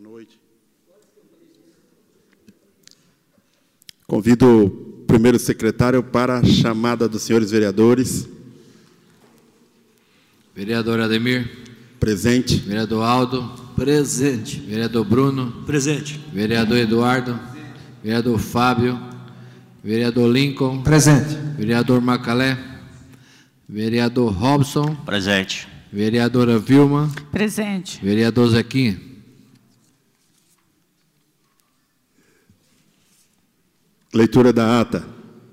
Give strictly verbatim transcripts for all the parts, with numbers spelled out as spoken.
noite. Convido o primeiro secretário para a chamada dos senhores vereadores. Vereador Ademir. Presente. Vereador Aldo. Presente. Vereador Bruno. Presente. Vereador Eduardo. Vereador Fábio. Vereador Lincoln. Presente. Vereador Macalé. Vereador Robson. Presente. Vereadora Vilma. Presente. Vereador Zequinha. Leitura da ata.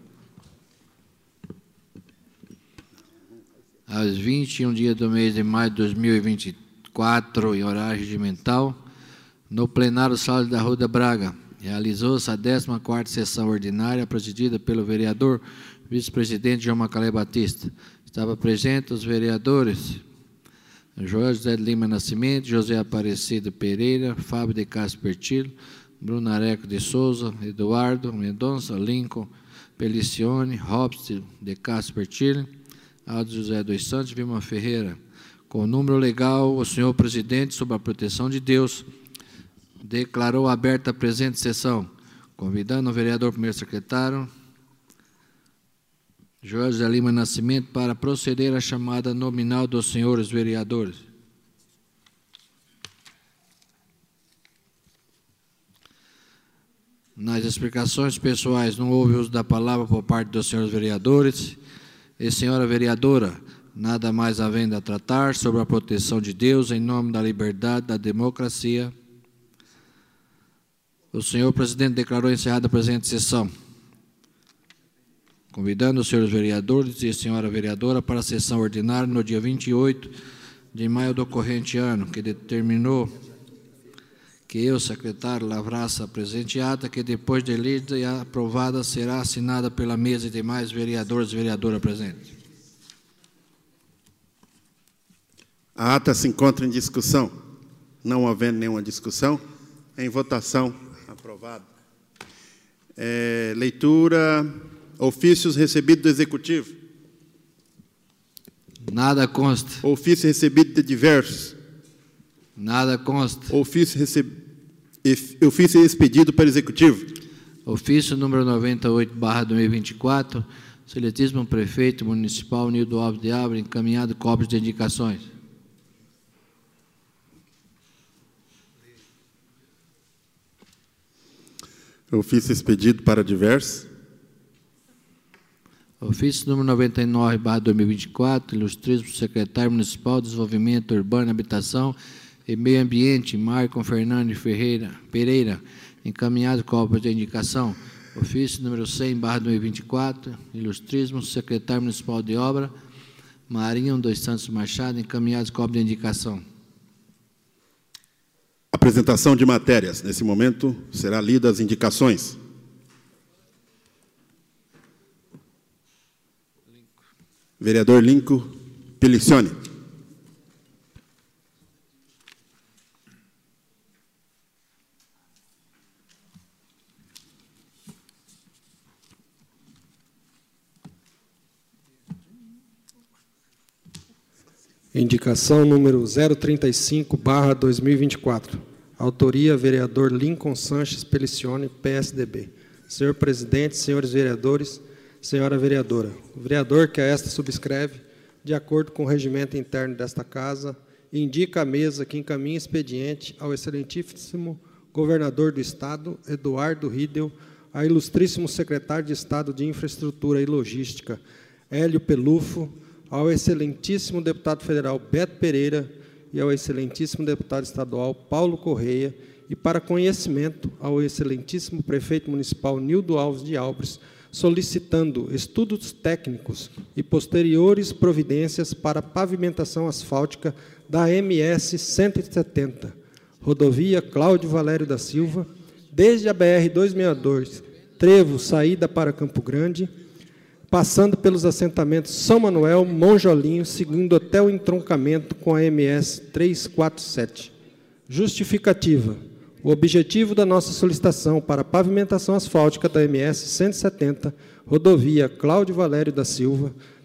Às vinte e um dias do mês de maio de dois mil e vinte e quatro, em horário regimental, no plenário Sala da Rua da Braga, realizou-se a décima quarta sessão ordinária, presidida pelo vereador vice-presidente João Macalé Batista. Estava presente os vereadores Joel José de Lima Nascimento, José Aparecido Pereira, Fábio de Castro Pertillo, Bruno Areco de Souza, Eduardo Mendonça, Lincoln Pelicione, Robson de Castro Pertillo, Aldo José dos Santos, Vilma Ferreira. Com o número legal, o senhor presidente, sob a proteção de Deus, declarou aberta a presente sessão, convidando o vereador primeiro secretário, Joel José Lima Nascimento, para proceder à chamada nominal dos senhores vereadores. Nas explicações pessoais, não houve uso da palavra por parte dos senhores vereadores. E, senhora vereadora, nada mais havendo a tratar sobre a proteção de Deus em nome da liberdade, da democracia. O senhor presidente declarou encerrada a presente sessão, convidando os senhores vereadores e a senhora vereadora para a sessão ordinária no dia vinte e oito de maio do corrente ano, que determinou que eu, secretário, lavrasse a presente ata, que depois de lida e aprovada será assinada pela mesa e demais vereadores e vereadora presentes. A ata se encontra em discussão. Não havendo nenhuma discussão, em votação, aprovado. É, leitura, ofícios recebidos do Executivo. Nada consta. Ofício recebido de diversos. Nada consta. Ofício, receb... Ofício expedido pelo Executivo. Ofício número noventa e oito, barra dois mil e vinte e quatro, Excelentíssimo Prefeito Municipal Nildo Alves de Abra, encaminhado cópias de indicações. Ofício expedido para diversos. Ofício número noventa e nove, barra dois mil e vinte e quatro, Ilustríssimo Secretário Municipal de Desenvolvimento Urbano e Habitação e Meio Ambiente, Marco Fernando Ferreira, Pereira, encaminhado cópia de indicação. Ofício número cem, barra dois mil e vinte e quatro, Ilustríssimo Secretário Municipal de Obra, Marinho dos Santos Machado, encaminhado cópia de indicação. Apresentação de matérias. Nesse momento, será lida as indicações. Vereador Lincoln Pelicione. Indicação número zero trinta e cinco, barra dois mil e vinte e quatro. Autoria, vereador Lincoln Sanches Pelicione, P S D B. Senhor presidente, senhores vereadores, senhora vereadora, o vereador que a esta subscreve, de acordo com o regimento interno desta Casa, indica à mesa que encaminha expediente ao excelentíssimo governador do Estado, Eduardo Riedel, a ilustríssimo secretário de Estado de Infraestrutura e Logística, Hélio Pelufo, ao excelentíssimo deputado federal Beto Pereira e ao excelentíssimo deputado estadual Paulo Correia, e para conhecimento ao excelentíssimo prefeito municipal Nildo Alves de Albres, solicitando estudos técnicos e posteriores providências para pavimentação asfáltica da M S cento e setenta, rodovia Cláudio Valério da Silva, desde a B R duzentos e sessenta e dois, Trevo, saída para Campo Grande, passando pelos assentamentos São Manuel, Monjolinho, seguindo até o entroncamento com a M S trezentos e quarenta e sete. Justificativa. O objetivo da nossa solicitação para a pavimentação asfáltica da M S cento e setenta, rodovia Cláudio Valério da Silva,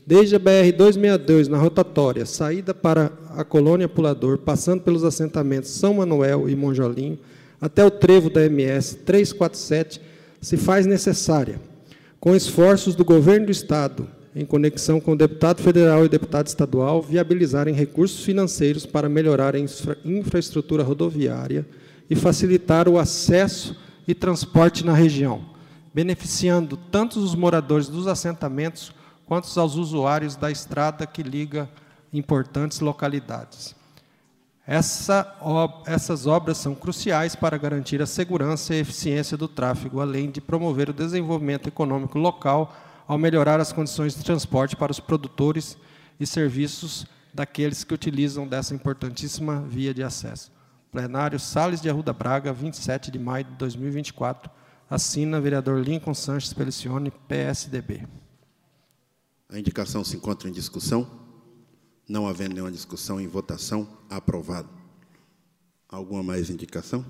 Desde a B R duzentos e sessenta e dois, na rotatória, saída para a colônia Pulador, passando pelos assentamentos São Manuel e Monjolinho, até o trevo da M S trezentos e quarenta e sete, se faz necessária, com esforços do Governo do Estado, em conexão com o deputado federal e deputado estadual, viabilizarem recursos financeiros para melhorar a infra infraestrutura rodoviária e facilitar o acesso e transporte na região, beneficiando tanto os moradores dos assentamentos quanto aos usuários da estrada que liga importantes localidades. Essa, essas obras são cruciais para garantir a segurança e a eficiência do tráfego, além de promover o desenvolvimento econômico local, ao melhorar as condições de transporte para os produtores e serviços daqueles que utilizam dessa importantíssima via de acesso. Plenário Sales de Arruda Braga, vinte e sete de maio de dois mil e vinte e quatro. Assina vereador Lincoln Sanches Pelicione, P S D B. A indicação se encontra em discussão. Não havendo nenhuma discussão, em votação, aprovado. Alguma mais indicação?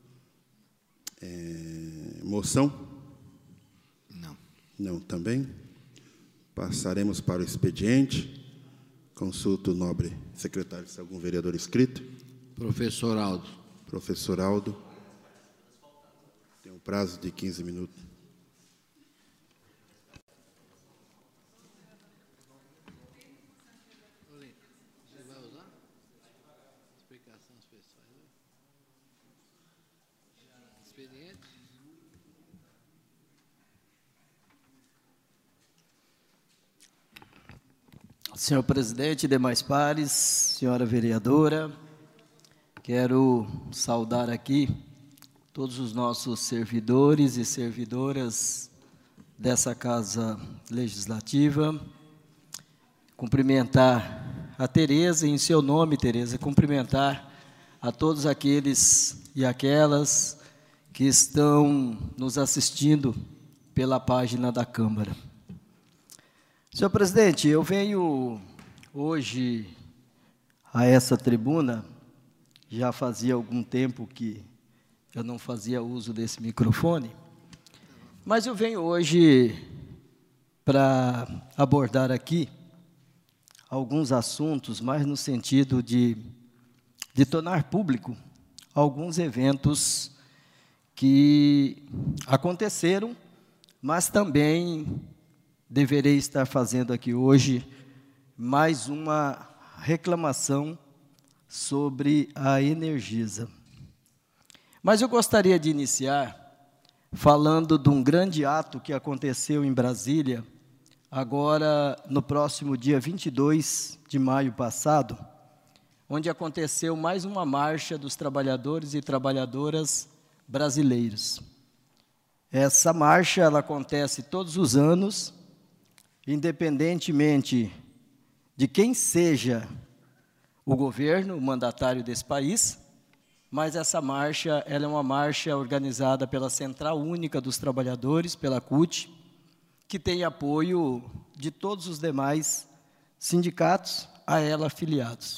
É, moção? Não. Não também. Passaremos para o expediente. Consulto o nobre secretário, se algum vereador inscrito. Professor Aldo. Professor Aldo. Tem um prazo de quinze minutos. Senhor presidente, demais pares, senhora vereadora, quero saudar aqui todos os nossos servidores e servidoras dessa Casa Legislativa, cumprimentar a Tereza, em seu nome, Tereza, cumprimentar a todos aqueles e aquelas que estão nos assistindo pela página da Câmara. Senhor presidente, eu venho hoje a essa tribuna, já fazia algum tempo que eu não fazia uso desse microfone, mas eu venho hoje para abordar aqui alguns assuntos, mais no sentido de, de tornar público alguns eventos que aconteceram, mas também deverei estar fazendo aqui hoje mais uma reclamação sobre a Energisa. Mas eu gostaria de iniciar falando de um grande ato que aconteceu em Brasília, agora no próximo dia vinte e dois de maio passado, onde aconteceu mais uma marcha dos trabalhadores e trabalhadoras brasileiros. Essa marcha ela acontece todos os anos, independentemente de quem seja o governo, o mandatário desse país, mas essa marcha ela é uma marcha organizada pela Central Única dos Trabalhadores, pela C U T, que tem apoio de todos os demais sindicatos a ela afiliados.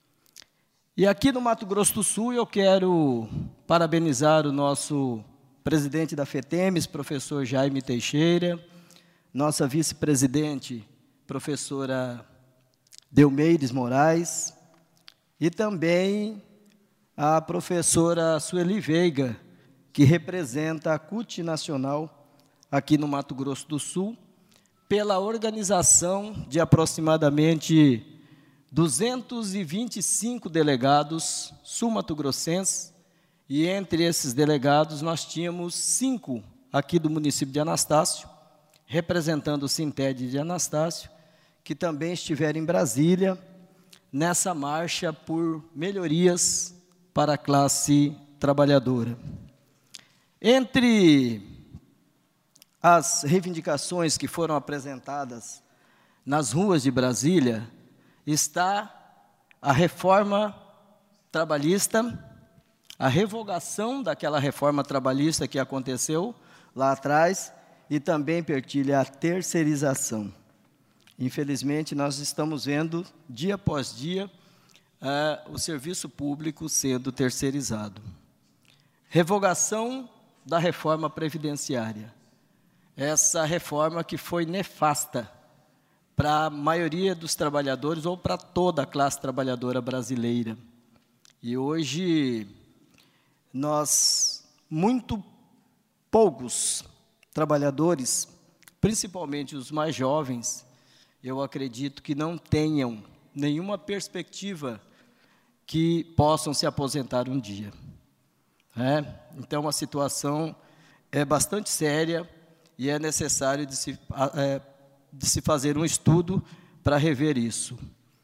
E aqui no Mato Grosso do Sul eu quero parabenizar o nosso presidente da FETEMES, professor Jaime Teixeira, nossa vice-presidente, professora Delmeides Moraes, e também a professora Sueli Veiga, que representa a C U T Nacional aqui no Mato Grosso do Sul, pela organização de aproximadamente duzentos e vinte e cinco delegados sul-mato-grossenses, e entre esses delegados nós tínhamos cinco aqui do município de Anastácio, representando o Sintede de Anastácio, que também estiveram em Brasília, nessa marcha por melhorias para a classe trabalhadora. Entre as reivindicações que foram apresentadas nas ruas de Brasília, está a reforma trabalhista, a revogação daquela reforma trabalhista que aconteceu lá atrás, e também pertilha a terceirização. Infelizmente, nós estamos vendo, dia após dia, uh, o serviço público sendo terceirizado. Revogação da reforma previdenciária. Essa reforma que foi nefasta para a maioria dos trabalhadores ou para toda a classe trabalhadora brasileira. E hoje, nós, muito poucos trabalhadores, principalmente os mais jovens, eu acredito que não tenham nenhuma perspectiva que possam se aposentar um dia. É? Então, a situação é bastante séria e é necessário de se, é, de se fazer um estudo para rever isso.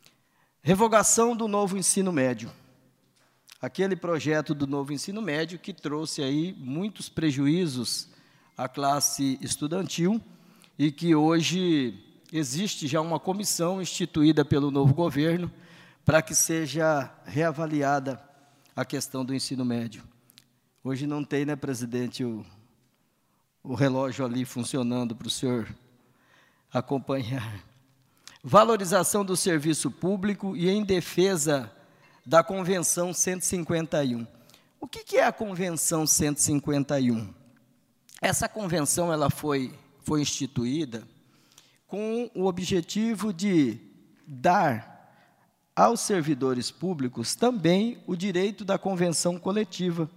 Revogação do novo ensino médio. Aquele projeto do novo ensino médio que trouxe aí muitos prejuízos à classe estudantil e que hoje existe já uma comissão instituída pelo novo governo para que seja reavaliada a questão do ensino médio. Hoje não tem, né, presidente, o, o relógio ali funcionando para o senhor acompanhar. Valorização do serviço público e em defesa da Convenção cento e cinquenta e um. O que, que é a Convenção cento e cinquenta e um? Essa convenção ela foi, foi instituída com o objetivo de dar aos servidores públicos também o direito da convenção coletiva.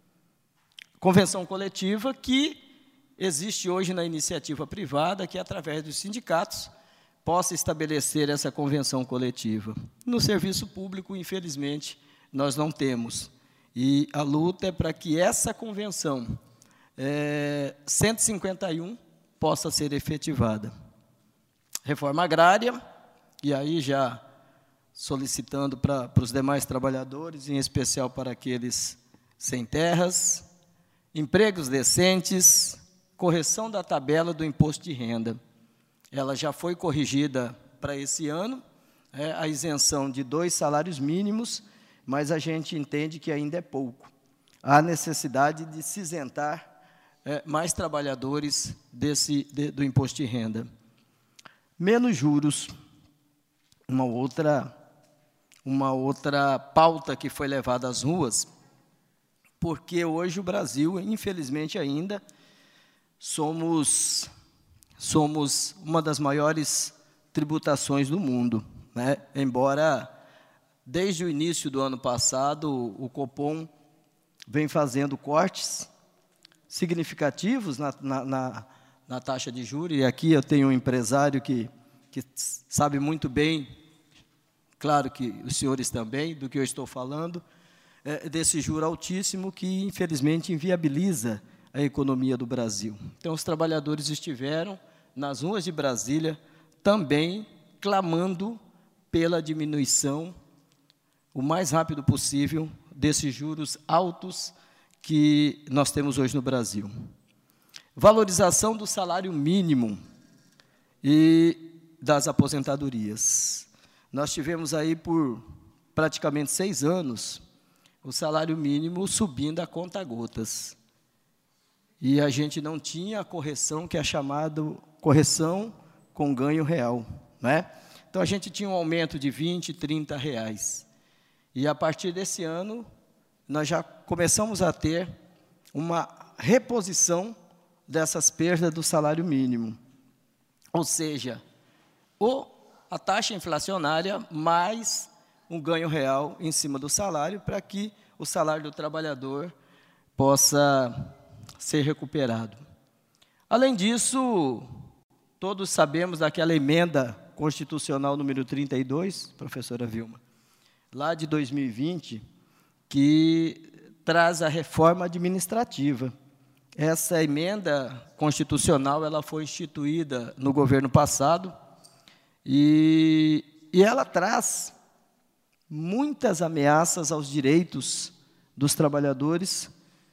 Convenção coletiva que existe hoje na iniciativa privada, que através dos sindicatos possa estabelecer essa convenção coletiva. No serviço público, infelizmente, nós não temos. E a luta é para que essa convenção é, cento e cinquenta e um possa ser efetivada. Reforma agrária, e aí já solicitando para, para os demais trabalhadores, em especial para aqueles sem terras, empregos decentes, correção da tabela do imposto de renda. Ela já foi corrigida para esse ano, é, a isenção de dois salários mínimos, mas a gente entende que ainda é pouco. Há necessidade de se isentar é, mais trabalhadores desse, de, do imposto de renda. Menos juros, uma outra, uma outra pauta que foi levada às ruas, porque hoje o Brasil, infelizmente ainda, somos, somos uma das maiores tributações do mundo, né? Embora, desde o início do ano passado, o Copom vem fazendo cortes significativos na, na, na, na taxa de juros, e aqui eu tenho um empresário que, que sabe muito bem, claro que os senhores também, do que eu estou falando, é, desse juro altíssimo que, infelizmente, inviabiliza a economia do Brasil. Então, os trabalhadores estiveram nas ruas de Brasília também clamando pela diminuição, o mais rápido possível, desses juros altos que nós temos hoje no Brasil. Valorização do salário mínimo e das aposentadorias. Nós tivemos aí por praticamente seis anos o salário mínimo subindo a conta-gotas. E a gente não tinha a correção que é chamada correção com ganho real, né? Então, a gente tinha um aumento de vinte, trinta reais. E, a partir desse ano, nós já começamos a ter uma reposição dessas perdas do salário mínimo. Ou seja, o, a taxa inflacionária mais um ganho real em cima do salário, para que o salário do trabalhador possa ser recuperado. Além disso, todos sabemos daquela emenda constitucional número trinta e dois, professora Vilma, lá de dois mil e vinte, que traz a reforma administrativa. Essa emenda constitucional ela foi instituída no governo passado e, e ela traz muitas ameaças aos direitos dos trabalhadores,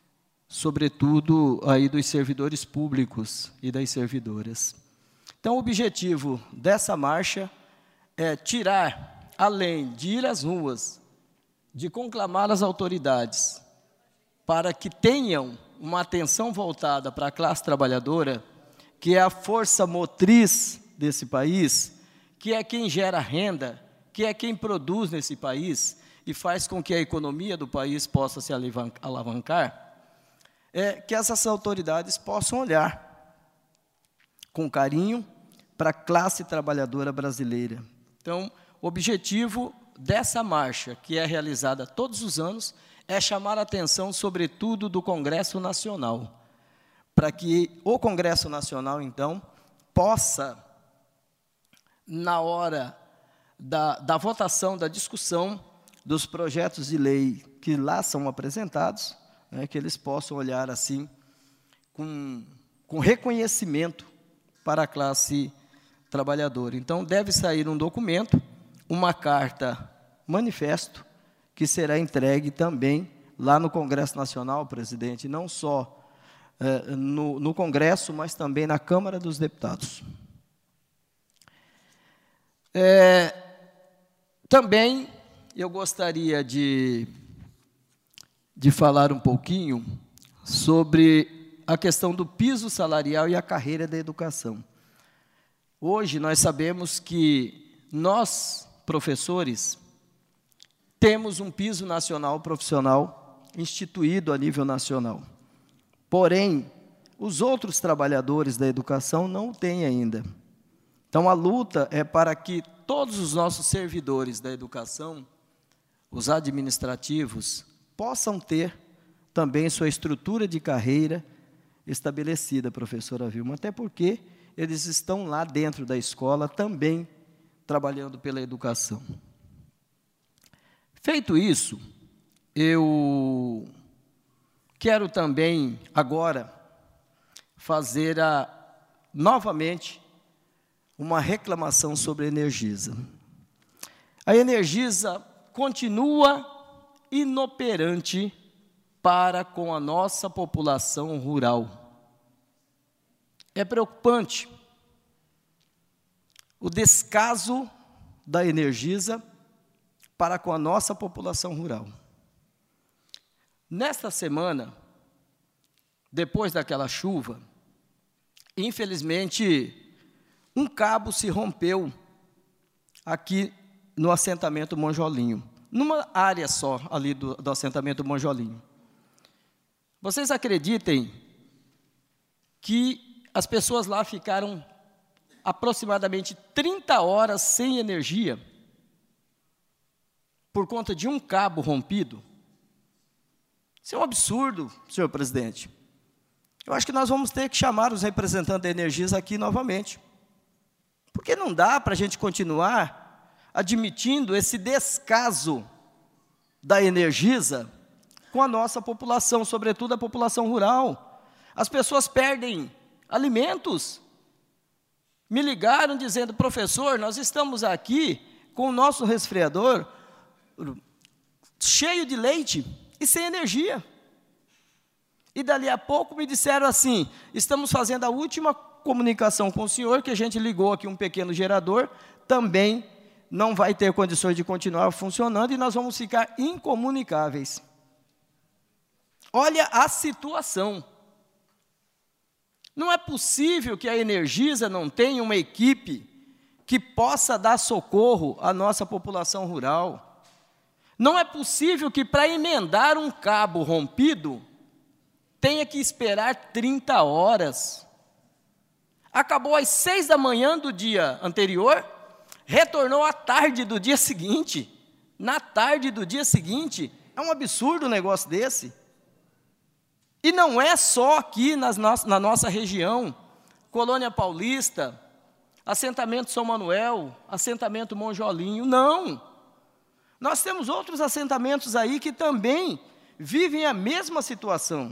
sobretudo aí dos servidores públicos e das servidoras. Então, o objetivo dessa marcha é tirar, além de ir às ruas, de conclamar as autoridades para que tenham uma atenção voltada para a classe trabalhadora, que é a força motriz desse país, que é quem gera renda, que é quem produz nesse país e faz com que a economia do país possa se alavancar, é que essas autoridades possam olhar com carinho para a classe trabalhadora brasileira. Então, o objetivo dessa marcha, que é realizada todos os anos, é chamar a atenção, sobretudo, do Congresso Nacional, para que o Congresso Nacional, então, possa, na hora da, da votação, da discussão dos projetos de lei que lá são apresentados, né, que eles possam olhar assim, com, com reconhecimento para a classe trabalhadora. Então, deve sair um documento, uma carta manifesto, que será entregue também lá no Congresso Nacional, presidente, não só eh, no, no Congresso, mas também na Câmara dos Deputados. É, também eu gostaria de, de falar um pouquinho sobre a questão do piso salarial e a carreira da educação. Hoje nós sabemos que nós, professores, temos um piso nacional profissional instituído a nível nacional. Porém, os outros trabalhadores da educação não o têm ainda. Então, a luta é para que todos os nossos servidores da educação, os administrativos, possam ter também sua estrutura de carreira estabelecida, professora Vilma, até porque eles estão lá dentro da escola também trabalhando pela educação. Feito isso, eu quero também, agora, fazer a, novamente uma reclamação sobre a Energisa. A Energisa continua inoperante para com a nossa população rural. É preocupante o descaso da Energisa para com a nossa população rural. Nesta semana, depois daquela chuva, infelizmente, um cabo se rompeu aqui no assentamento Monjolinho, numa área só ali do, do assentamento Monjolinho. Vocês acreditem que as pessoas lá ficaram aproximadamente trinta horas sem energia por conta de um cabo rompido? Isso é um absurdo, senhor presidente. Eu acho que nós vamos ter que chamar os representantes da Energisa aqui novamente. Porque não dá para a gente continuar admitindo esse descaso da Energisa com a nossa população, sobretudo a população rural. As pessoas perdem alimentos. Me ligaram dizendo, professor, nós estamos aqui com o nosso resfriador cheio de leite e sem energia. E dali a pouco me disseram assim, estamos fazendo a última comunicação com o senhor, que a gente ligou aqui um pequeno gerador, também não vai ter condições de continuar funcionando e nós vamos ficar incomunicáveis. Olha a situação. Não é possível que a Energisa não tenha uma equipe que possa dar socorro à nossa população rural. Não é possível que, para emendar um cabo rompido, tenha que esperar trinta horas. Acabou às seis da manhã do dia anterior, retornou à tarde do dia seguinte. Na tarde do dia seguinte, é um absurdo um negócio desse. E não é só aqui nas no- na nossa região, Colônia Paulista, assentamento São Manuel, assentamento Monjolinho, não. Nós temos outros assentamentos aí que também vivem a mesma situação.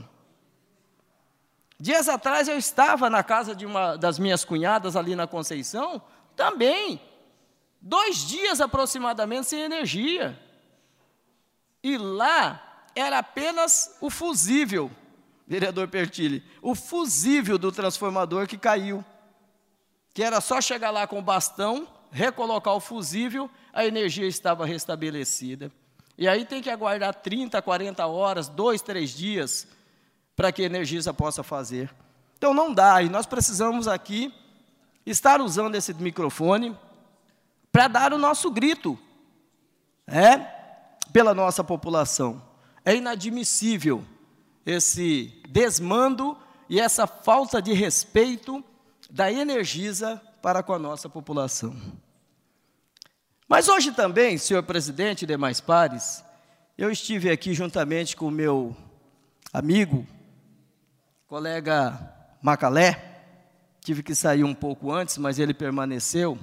Dias atrás eu estava na casa de uma das minhas cunhadas ali na Conceição, também, dois dias aproximadamente sem energia. E lá era apenas o fusível, vereador Pertilli, o fusível do transformador que caiu, que era só chegar lá com o bastão, recolocar o fusível, a energia estava restabelecida. E aí tem que aguardar trinta, quarenta horas, dois, três dias, para que a Energisa possa fazer. Então não dá, e nós precisamos aqui estar usando esse microfone para dar o nosso grito, é, pela nossa população. É inadmissível esse desmando e essa falta de respeito da Energisa para com a nossa população. Mas hoje também, senhor presidente e demais pares, eu estive aqui juntamente com o meu amigo, colega Macalé, tive que sair um pouco antes, mas ele permaneceu,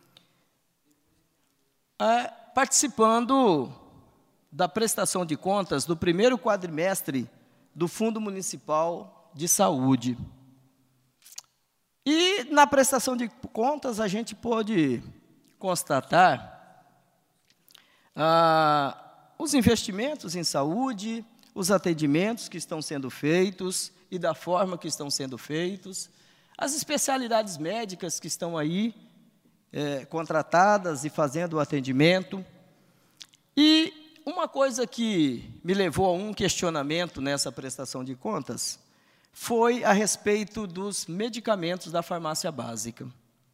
é, participando da prestação de contas do primeiro quadrimestre do Fundo Municipal de Saúde. E na prestação de contas a gente pôde constatar ah, os investimentos em saúde, os atendimentos que estão sendo feitos e da forma que estão sendo feitos, as especialidades médicas que estão aí é, contratadas e fazendo o atendimento. E uma coisa que me levou a um questionamento nessa prestação de contas foi a respeito dos medicamentos da farmácia básica.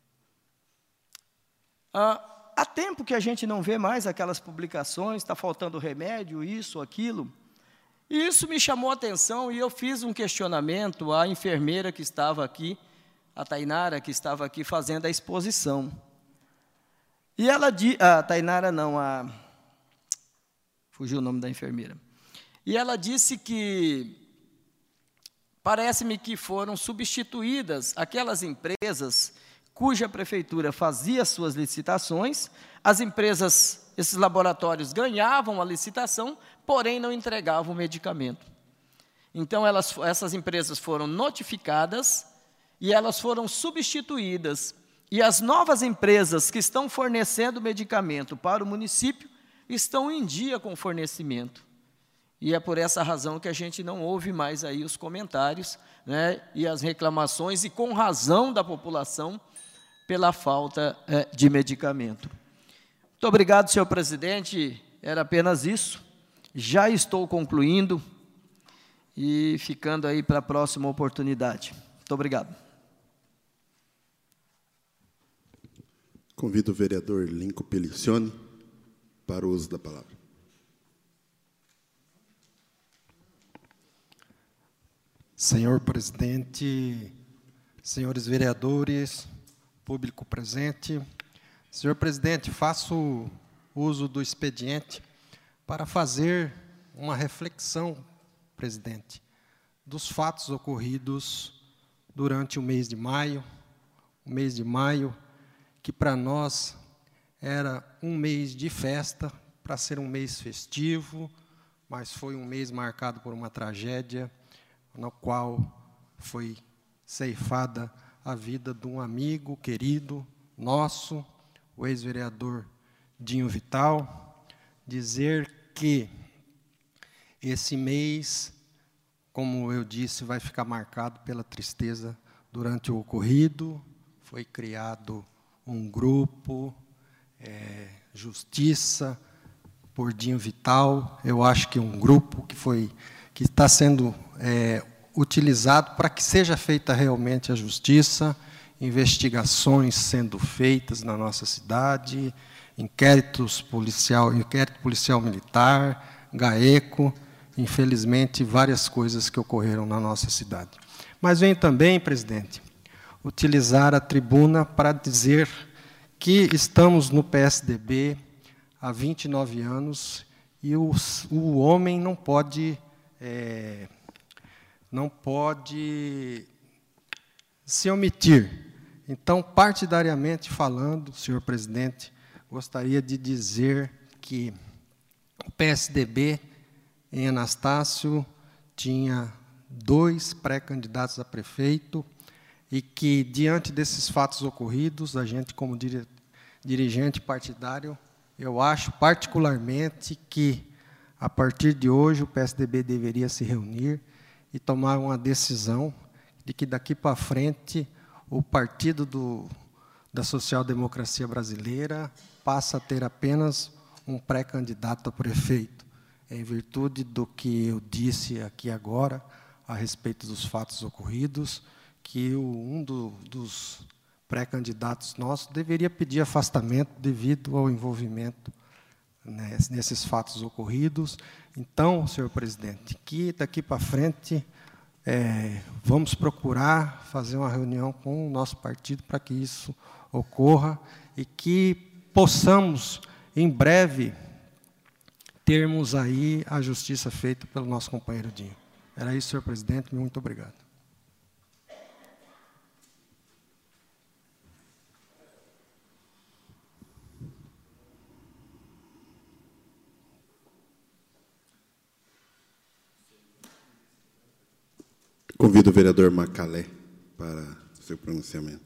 Ah, há tempo que a gente não vê mais aquelas publicações, está faltando remédio, isso, aquilo. E isso me chamou a atenção e eu fiz um questionamento à enfermeira que estava aqui, a Tainara, que estava aqui fazendo a exposição. E ela disse, a Tainara não, a, fugiu o nome da enfermeira. E ela disse que, parece-me que foram substituídas aquelas empresas cuja prefeitura fazia suas licitações, as empresas, esses laboratórios ganhavam a licitação, porém não entregavam o medicamento. Então, elas, essas empresas foram notificadas e elas foram substituídas. E as novas empresas que estão fornecendo medicamento para o município estão em dia com o fornecimento. E é por essa razão que a gente não ouve mais aí os comentários, né, e as reclamações, e com razão da população, pela falta é, de medicamento. Muito obrigado, senhor presidente, era apenas isso. Já estou concluindo e ficando aí para a próxima oportunidade. Muito obrigado. Convido o vereador Lincoln Pelicione para o uso da palavra. Senhor presidente, senhores vereadores, público presente. Senhor presidente, faço uso do expediente para fazer uma reflexão, presidente, dos fatos ocorridos durante o mês de maio, o mês de maio, que para nós era um mês de festa, para ser um mês festivo, mas foi um mês marcado por uma tragédia, no qual foi ceifada a vida de um amigo querido nosso, o ex-vereador Dinho Vital. Dizer que esse mês, como eu disse, vai ficar marcado pela tristeza durante o ocorrido. Foi criado um grupo, é, Justiça por Dinho Vital. Eu acho que um grupo que foi que está sendo é, utilizado para que seja feita realmente a justiça, investigações sendo feitas na nossa cidade, inquéritos policial, inquérito policial militar, GAECO, infelizmente, várias coisas que ocorreram na nossa cidade. Mas venho também, presidente, utilizar a tribuna para dizer que estamos no P S D B há vinte e nove anos e o, o homem não pode, é, não pode se omitir. Então, partidariamente falando, senhor presidente, gostaria de dizer que o P S D B, em Anastácio, tinha dois pré-candidatos a prefeito e que, diante desses fatos ocorridos, a gente, como dirigente partidário, eu acho particularmente que, a partir de hoje, o P S D B deveria se reunir e tomar uma decisão de que, daqui para frente, o partido do, da social-democracia brasileira passa a ter apenas um pré-candidato a prefeito, em virtude do que eu disse aqui agora, a respeito dos fatos ocorridos, que o, um do, dos pré-candidatos nossos deveria pedir afastamento devido ao envolvimento, né, nesses fatos ocorridos. Então, senhor presidente, que daqui para frente É, vamos procurar fazer uma reunião com o nosso partido para que isso ocorra e que possamos, em breve, termos aí a justiça feita pelo nosso companheiro Dinho. Era isso, senhor presidente. Muito obrigado. Convido o vereador Macalé para o seu pronunciamento.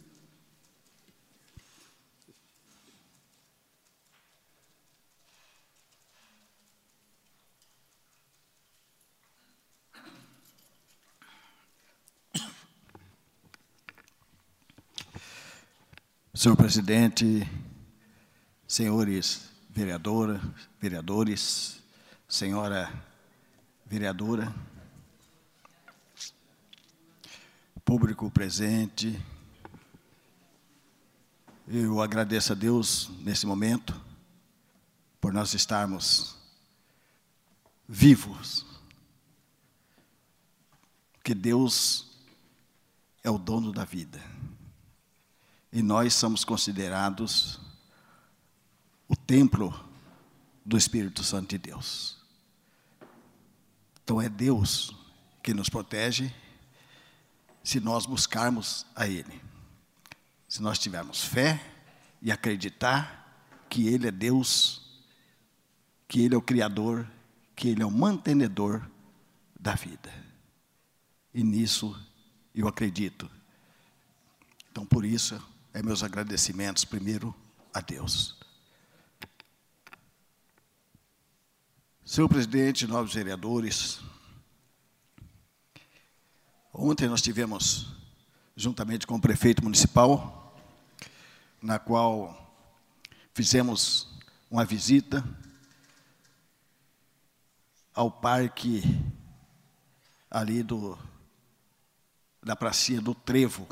Senhor presidente, senhores vereadora, vereadores, senhora vereadora, público presente, eu agradeço a Deus nesse momento por nós estarmos vivos, porque Deus é o dono da vida e nós somos considerados o templo do Espírito Santo de Deus. Então é Deus que nos protege se nós buscarmos a Ele, se nós tivermos fé e acreditar que Ele é Deus, que Ele é o Criador, que Ele é o mantenedor da vida. E nisso eu acredito. Então, por isso, é meus agradecimentos primeiro a Deus. Senhor presidente, nobres vereadores, ontem nós tivemos, juntamente com o prefeito municipal, na qual fizemos uma visita ao parque ali do, da pracinha do Trevo,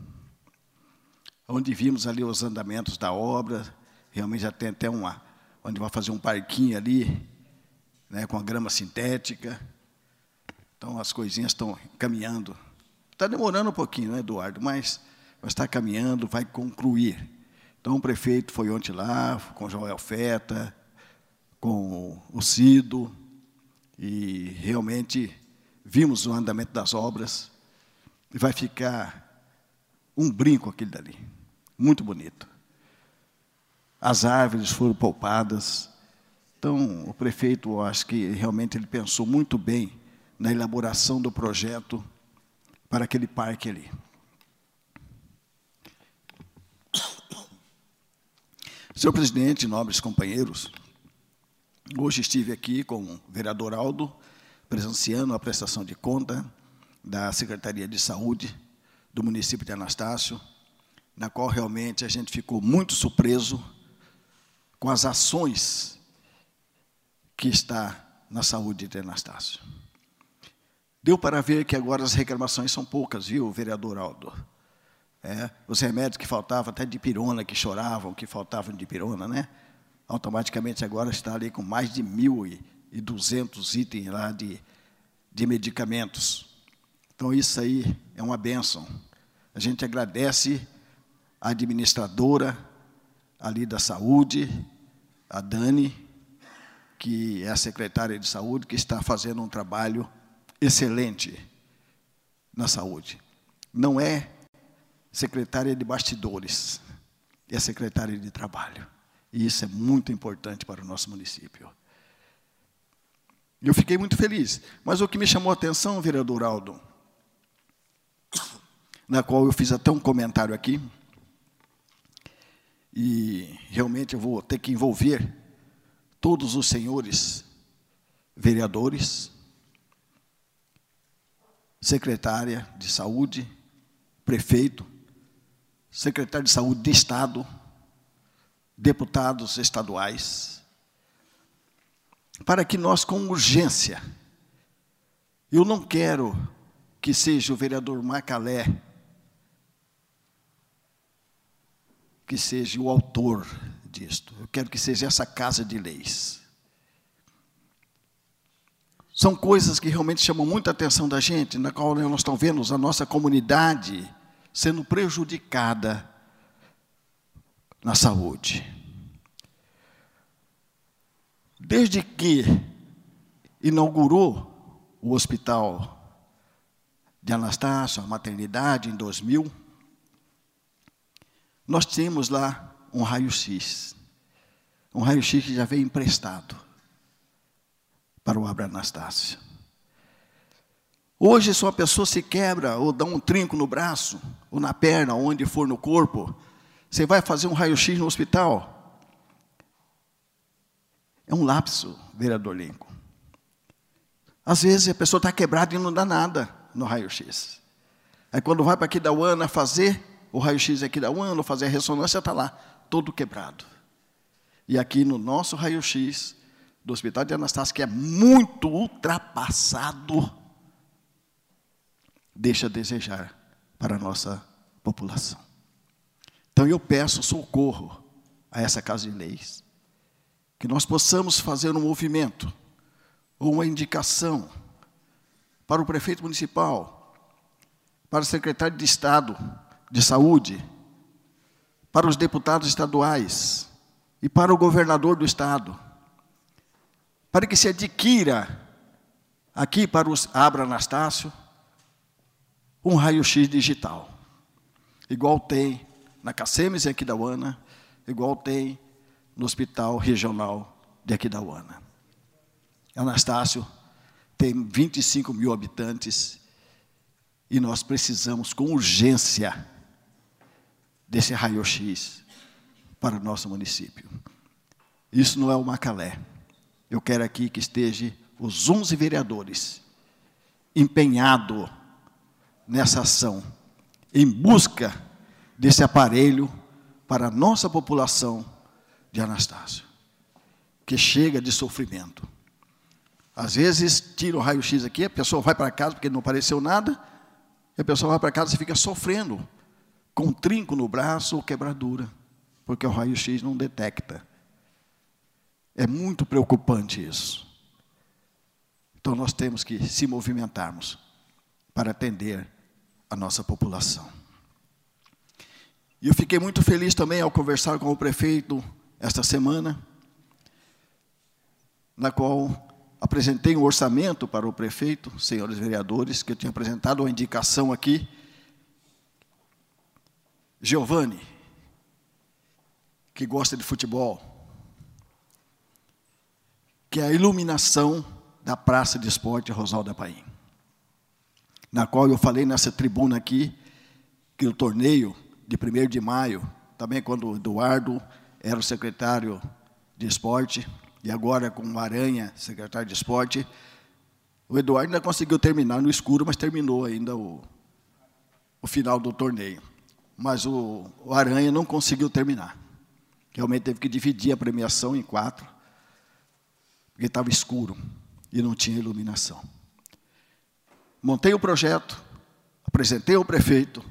onde vimos ali os andamentos da obra. Realmente já tem até uma, onde vai fazer um parquinho ali, né, com a grama sintética. Então, as coisinhas estão caminhando. Está demorando um pouquinho, né, Eduardo? Mas vai estar caminhando, vai concluir. Então, o prefeito foi ontem lá, com o Joel Feta, com o Cido, e realmente vimos o andamento das obras, e vai ficar um brinco aquele dali, muito bonito. As árvores foram poupadas. Então, o prefeito, eu acho que realmente ele pensou muito bem na elaboração do projeto para aquele parque ali. Senhor presidente, nobres companheiros, hoje estive aqui com o vereador Aldo, presenciando a prestação de conta da Secretaria de Saúde do município de Anastácio, na qual realmente a gente ficou muito surpreso com as ações que está na saúde de Anastácio. Deu para ver que agora as reclamações são poucas, viu, vereador Aldo? É, os remédios que faltavam, até de pirona, que choravam, que faltavam de pirona, né? Automaticamente agora está ali com mais de mil e duzentos itens lá de, de medicamentos. Então, isso aí é uma bênção. A gente agradece a administradora ali da saúde, a Dani, que é a secretária de saúde, que está fazendo um trabalho excelente na saúde. Não é secretária de bastidores, é secretária de trabalho. E isso é muito importante para o nosso município. Eu fiquei muito feliz. Mas o que me chamou a atenção, vereador Aldo, na qual eu fiz até um comentário aqui, e realmente eu vou ter que envolver todos os senhores vereadores, secretária de saúde, prefeito, secretário de saúde de estado, deputados estaduais, para que nós, com urgência, eu não quero que seja o vereador Macalé que seja o autor disto. Eu quero que seja essa Casa de Leis. São coisas que realmente chamam muita atenção da gente, na qual nós estamos vendo a nossa comunidade sendo prejudicada na saúde. Desde que inaugurou o hospital de Anastácio, a maternidade, em dois mil, nós tínhamos lá um raio-x. Um raio-x que já veio emprestado para o Abra Anastácio. Hoje, se uma pessoa se quebra ou dá um trinco no braço, ou na perna, onde for no corpo, você vai fazer um raio-x no hospital. É um lapso, vereador Lincoln. Às vezes a pessoa está quebrada e não dá nada no raio-x. Aí quando vai para aqui da U A N A fazer o raio-x aqui da U A N A, fazer a ressonância, está lá, todo quebrado. E aqui no nosso raio-x do Hospital de Anastácio, que é muito ultrapassado, deixa a desejar para a nossa população. Então eu peço socorro a essa Casa de Leis, que nós possamos fazer um movimento, ou uma indicação para o prefeito municipal, para o secretário de Estado de Saúde, para os deputados estaduais e para o governador do Estado, para que se adquira aqui para o Abra Anastácio um raio-x digital, igual tem na Cacemes aqui da U A N A, igual tem no Hospital Regional de aqui da U A N A. Anastácio tem vinte e cinco mil habitantes e nós precisamos com urgência desse raio-x para o nosso município. Isso não é o Macalé. Eu quero aqui que esteja os onze vereadores empenhados nessa ação, em busca desse aparelho para a nossa população de Anastácio, que chega de sofrimento. Às vezes, tira o raio-x aqui, a pessoa vai para casa porque não apareceu nada, e a pessoa vai para casa e fica sofrendo, com um trinco no braço ou quebradura, porque o raio-x não detecta. É muito preocupante isso. Então, nós temos que se movimentarmos para atender a nossa população. E eu fiquei muito feliz também ao conversar com o prefeito esta semana, na qual apresentei um orçamento para o prefeito, senhores vereadores, que eu tinha apresentado uma indicação aqui. Giovanni, que gosta de futebol, que é a iluminação da Praça de Esporte Rosaldo Paim, na qual eu falei nessa tribuna aqui, que o torneio de primeiro de maio, também quando o Eduardo era o secretário de esporte, e agora com o Aranha, secretário de esporte, o Eduardo ainda conseguiu terminar no escuro, mas terminou ainda o, o final do torneio. Mas o, o Aranha não conseguiu terminar. Realmente teve que dividir a premiação em quatro, porque estava escuro e não tinha iluminação. Montei o projeto, apresentei ao prefeito,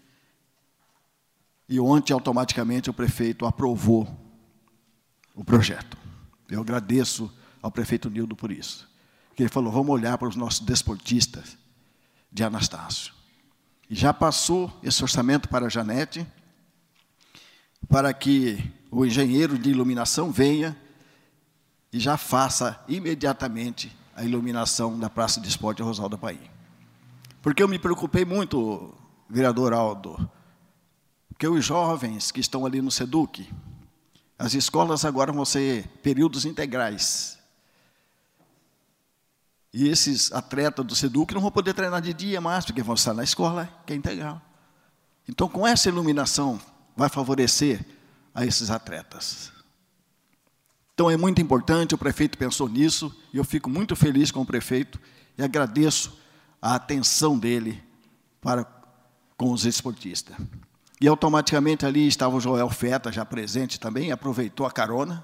e ontem, automaticamente, o prefeito aprovou o projeto. Eu agradeço ao prefeito Nildo por isso. Porque ele falou, vamos olhar para os nossos desportistas de Anastácio. E já passou esse orçamento para a Janete, para que o engenheiro de iluminação venha e já faça imediatamente a iluminação da Praça de Esporte Rosaldo Paim. Porque eu me preocupei muito, vereador Aldo, porque os jovens que estão ali no SEDUC, as escolas agora vão ser períodos integrais. E esses atletas do SEDUC não vão poder treinar de dia mais, porque vão estar na escola, que é integral. Então, com essa iluminação, vai favorecer a esses atletas. Então, é muito importante, o prefeito pensou nisso, e eu fico muito feliz com o prefeito, e agradeço a atenção dele para com os esportistas. E automaticamente ali estava o Joel Feta, já presente também, aproveitou a carona.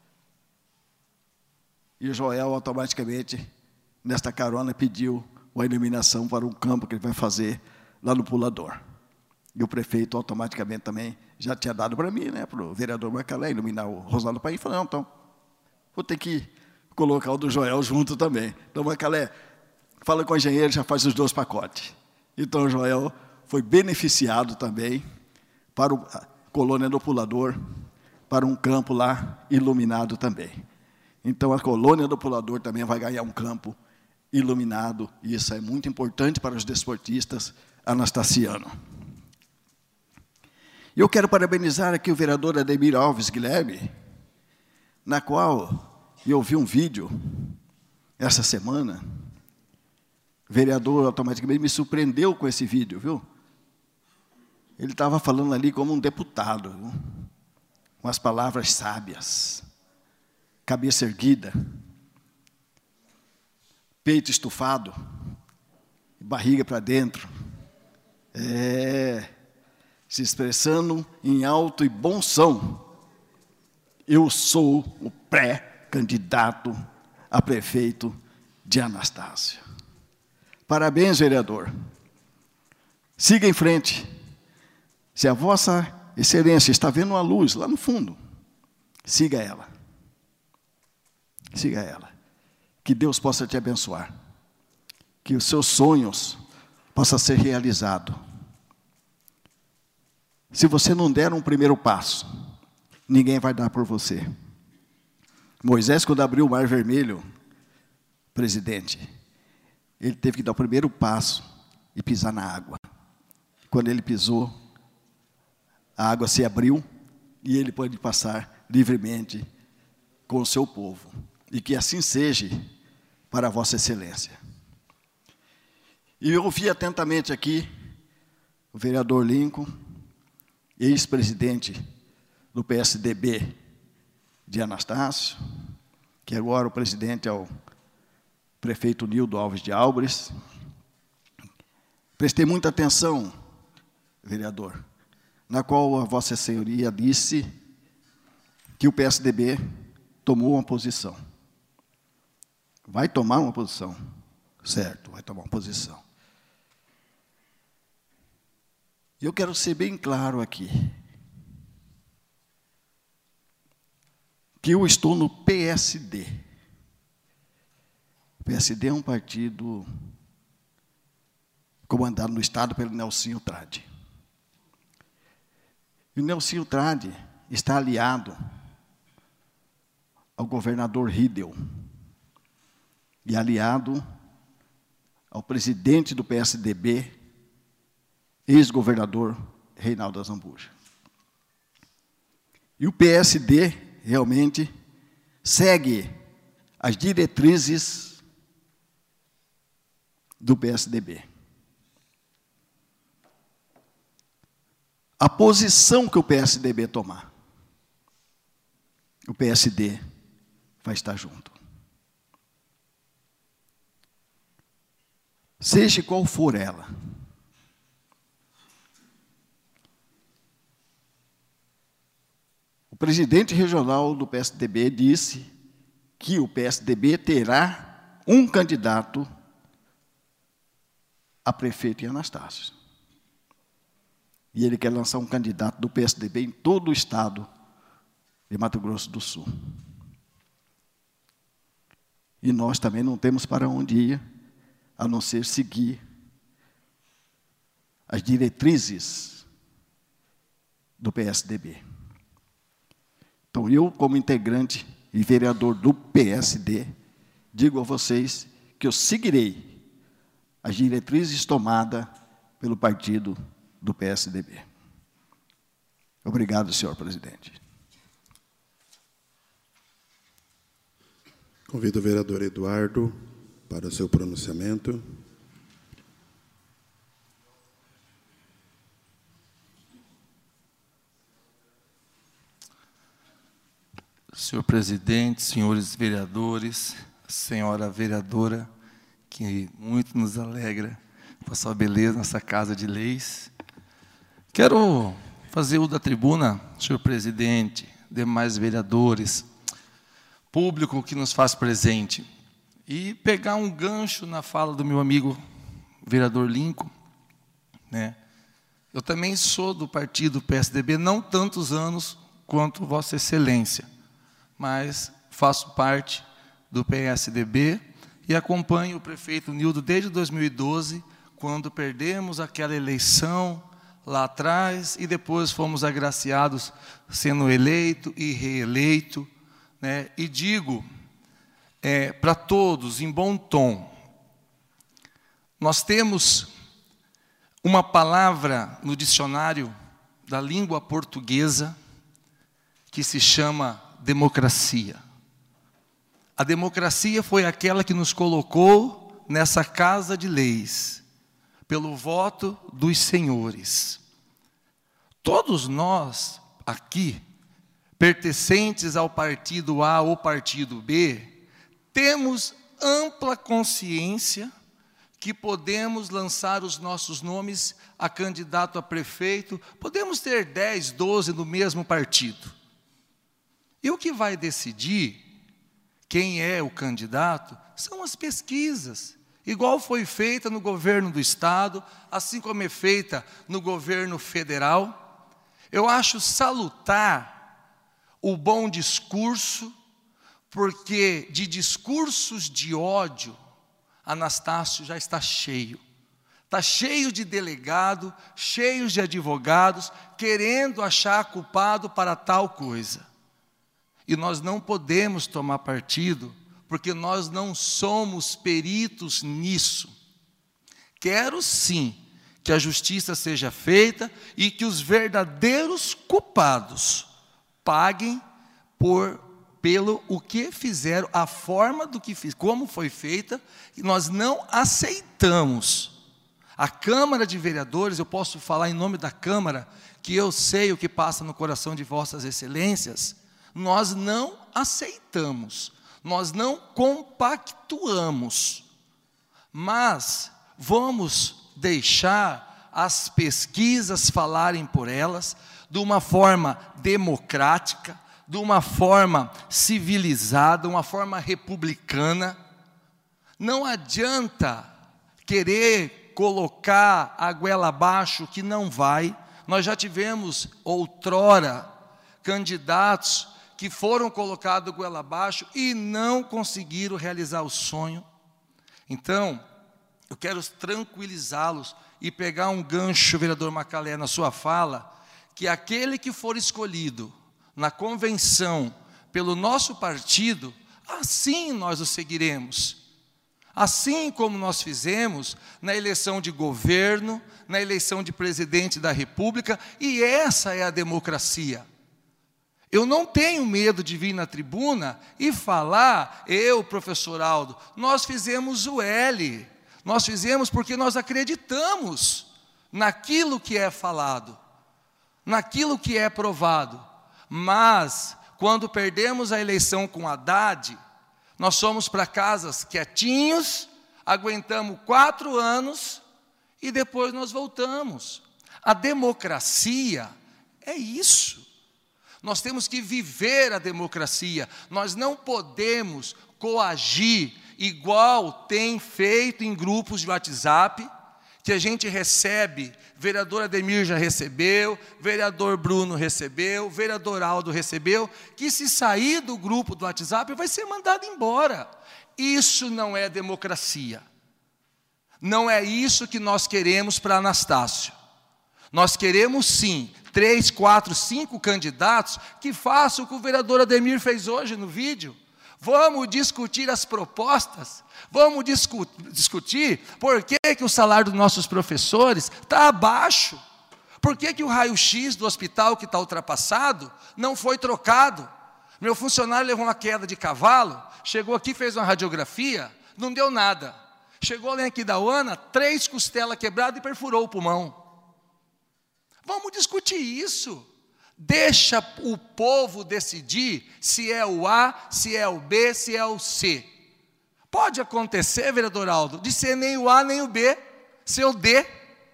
E o Joel automaticamente, nesta carona, pediu uma iluminação para o campo que ele vai fazer lá no Pulador. E o prefeito automaticamente também já tinha dado para mim, né, para o vereador Macalé, iluminar o Rosaldo Paim. Falei, não, então, vou ter que colocar o do Joel junto também. Então, Macalé, fala com o engenheiro, já faz os dois pacotes. Então, o Joel foi beneficiado também para a colônia do Pulador, para um campo lá iluminado também. Então, a colônia do Pulador também vai ganhar um campo iluminado, e isso é muito importante para os desportistas anastacianos. Eu quero parabenizar aqui o vereador Ademir Alves Guilherme, na qual eu vi um vídeo essa semana. O vereador automaticamente me surpreendeu com esse vídeo, viu? Ele estava falando ali como um deputado, viu? Com as palavras sábias, cabeça erguida, peito estufado, barriga para dentro, é, se expressando em alto e bom som. Eu sou o pré-candidato a prefeito de Anastácio. Parabéns, vereador. Siga em frente. Se a vossa excelência está vendo uma luz lá no fundo, siga ela. Siga ela. Que Deus possa te abençoar. Que os seus sonhos possam ser realizados. Se você não der um primeiro passo, ninguém vai dar por você. Moisés, quando abriu o Mar Vermelho, presidente, ele teve que dar o primeiro passo e pisar na água. Quando ele pisou, a água se abriu e ele pôde passar livremente com o seu povo. E que assim seja para a vossa excelência. E eu ouvi atentamente aqui o vereador Lincoln, ex-presidente do P S D B de Anastácio, que agora o presidente é o prefeito Nildo Alves de Albres. Prestei muita atenção, vereador, na qual a vossa senhoria disse que o P S D B tomou uma posição. Vai tomar uma posição, certo, vai tomar uma posição. E eu quero ser bem claro aqui, que eu estou no P S D. O P S D é um partido comandado no Estado pelo Nelsinho Trade. E o Nelsinho Trade está aliado ao governador Riedel e aliado ao presidente do P S D B, ex-governador Reinaldo Azambuja. E o P S D realmente segue as diretrizes do P S D B. A posição que o P S D B tomar, o P S D vai estar junto. Seja qual for ela. O presidente regional do P S D B disse que o P S D B terá um candidato a prefeito em Anastácio. E ele quer lançar um candidato do P S D B em todo o estado de Mato Grosso do Sul. E nós também não temos para onde ir, a não ser seguir as diretrizes do P S D B. Então, eu, como integrante e vereador do P S D, digo a vocês que eu seguirei as diretrizes tomadas pelo partido do P S D B. Obrigado, senhor presidente. Convido o vereador Eduardo para o seu pronunciamento. Senhor presidente, senhores vereadores, senhora vereadora, que muito nos alegra com a sua beleza nessa casa de leis. Quero fazer uso da tribuna, senhor presidente, demais vereadores, público que nos faz presente, e pegar um gancho na fala do meu amigo vereador Lincoln, né? Eu também sou do partido P S D B, não tantos anos quanto Vossa Excelência, mas faço parte do P S D B e acompanho o prefeito Nildo desde dois mil e doze, quando perdemos aquela eleição lá atrás e depois fomos agraciados sendo eleito e reeleito, né? E digo é, para todos, em bom tom, nós temos uma palavra no dicionário da língua portuguesa que se chama democracia. A democracia foi aquela que nos colocou nessa casa de leis, pelo voto dos senhores. Todos nós aqui, pertencentes ao partido A ou partido B, temos ampla consciência que podemos lançar os nossos nomes a candidato a prefeito, podemos ter dez, doze no mesmo partido. E o que vai decidir quem é o candidato são as pesquisas, igual foi feita no governo do Estado, assim como é feita no governo federal. Eu acho salutar o bom discurso, porque de discursos de ódio, Anastácio já está cheio. Está cheio de delegado, cheio de advogados, querendo achar culpado para tal coisa. E nós não podemos tomar partido, porque nós não somos peritos nisso. Quero sim que a justiça seja feita e que os verdadeiros culpados paguem por, pelo o que fizeram, a forma do que fiz, como foi feita, e nós não aceitamos. A Câmara de Vereadores, eu posso falar em nome da Câmara, que eu sei o que passa no coração de vossas excelências, nós não aceitamos, nós não compactuamos, mas vamos deixar as pesquisas falarem por elas, de uma forma democrática, de uma forma civilizada, uma forma republicana. Não adianta querer colocar a goela abaixo, que não vai. Nós já tivemos outrora candidatos que foram colocados goela abaixo e não conseguiram realizar o sonho. Então, eu quero tranquilizá-los e pegar um gancho, vereador Macalé, na sua fala, que aquele que for escolhido na convenção pelo nosso partido, assim nós o seguiremos. Assim como nós fizemos na eleição de governo, na eleição de presidente da República, e essa é a democracia. Eu não tenho medo de vir na tribuna e falar, eu, professor Aldo, nós fizemos o L, nós fizemos porque nós acreditamos naquilo que é falado, naquilo que é provado. Mas, quando perdemos a eleição com Haddad, nós fomos para casas quietinhos, aguentamos quatro anos e depois nós voltamos. A democracia é isso. Nós temos que viver a democracia. Nós não podemos coagir igual tem feito em grupos de WhatsApp, que a gente recebe, vereador Ademir já recebeu, vereador Bruno recebeu, vereador Aldo recebeu, que se sair do grupo do WhatsApp vai ser mandado embora. Isso não é democracia. Não é isso que nós queremos para Anastácio. Nós queremos sim, três, quatro, cinco candidatos que façam o que o vereador Ademir fez hoje no vídeo. Vamos discutir as propostas, vamos discu discutir por que, que o salário dos nossos professores está abaixo, por que, que o raio-x do hospital que está ultrapassado não foi trocado. Meu funcionário levou uma queda de cavalo, chegou aqui, fez uma radiografia, não deu nada. Chegou além aqui da Ana, três costelas quebradas e perfurou o pulmão. Vamos discutir isso. Deixa o povo decidir se é o A, se é o B, se é o C. Pode acontecer, vereador Aldo, de ser nem o A nem o B, ser o D.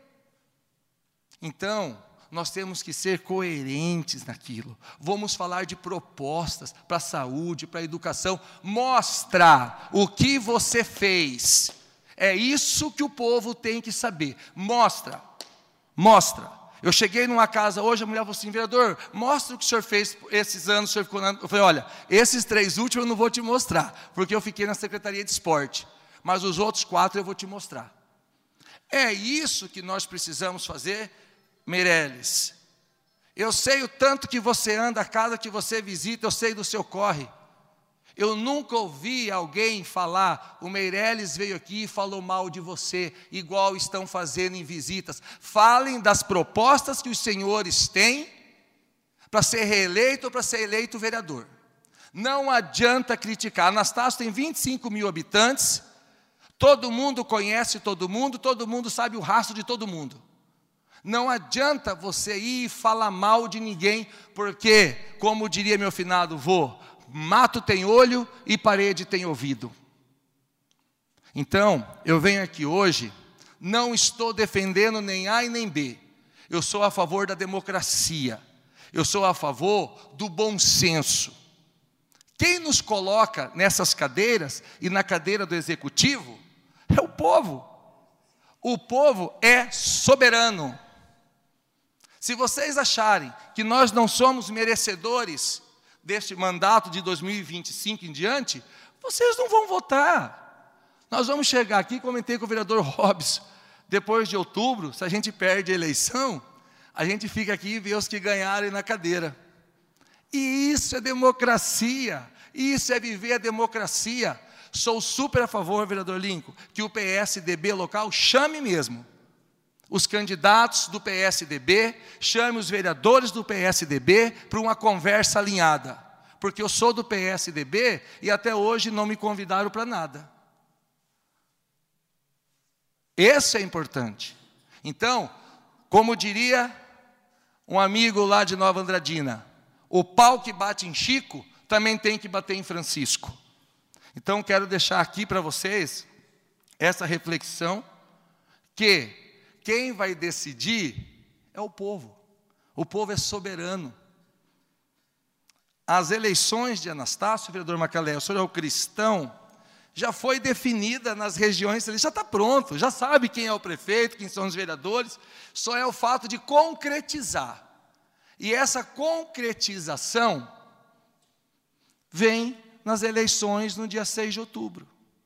Então, nós temos que ser coerentes naquilo. Vamos falar de propostas para a saúde, para a educação. Mostra o que você fez. É isso que o povo tem que saber. Mostra, mostra. Eu cheguei numa casa hoje, a mulher falou assim, vereador, mostra o que o senhor fez esses anos, o senhor ficou na... Eu falei, olha, esses três últimos eu não vou te mostrar, porque eu fiquei na Secretaria de Esporte, mas os outros quatro eu vou te mostrar. É isso que nós precisamos fazer, Meirelles. Eu sei o tanto que você anda, a casa que você visita, eu sei do seu corre. Eu nunca ouvi alguém falar, o Meirelles veio aqui e falou mal de você, igual estão fazendo em visitas. Falem das propostas que os senhores têm para ser reeleito ou para ser eleito vereador. Não adianta criticar. Anastácio tem vinte e cinco mil habitantes, todo mundo conhece todo mundo, todo mundo sabe o rastro de todo mundo. Não adianta você ir e falar mal de ninguém, porque, como diria meu finado vô, mato tem olho e parede tem ouvido. Então, eu venho aqui hoje, não estou defendendo nem A e nem B. Eu sou a favor da democracia. Eu sou a favor do bom senso. Quem nos coloca nessas cadeiras e na cadeira do executivo é o povo. O povo é soberano. Se vocês acharem que nós não somos merecedores deste mandato de dois mil e vinte e cinco em diante, vocês não vão votar. Nós vamos chegar aqui, comentei com o vereador Robson, depois de outubro, se a gente perde a eleição, a gente fica aqui e vê os que ganharem na cadeira. E isso é democracia, isso é viver a democracia. Sou super a favor, vereador Lincoln, que o P S D B local chame mesmo os candidatos do P S D B, chame os vereadores do P S D B para uma conversa alinhada, porque eu sou do P S D B e até hoje não me convidaram para nada. Isso é importante. Então, como diria um amigo lá de Nova Andradina, o pau que bate em Chico também tem que bater em Francisco. Então, quero deixar aqui para vocês essa reflexão, que quem vai decidir é o povo. O povo é soberano. As eleições de Anastácio, vereador Macalé, o senhor é o cristão, já foi definida nas regiões, ele já está pronto, já sabe quem é o prefeito, quem são os vereadores, só é o fato de concretizar. E essa concretização vem nas eleições no dia seis de outubro.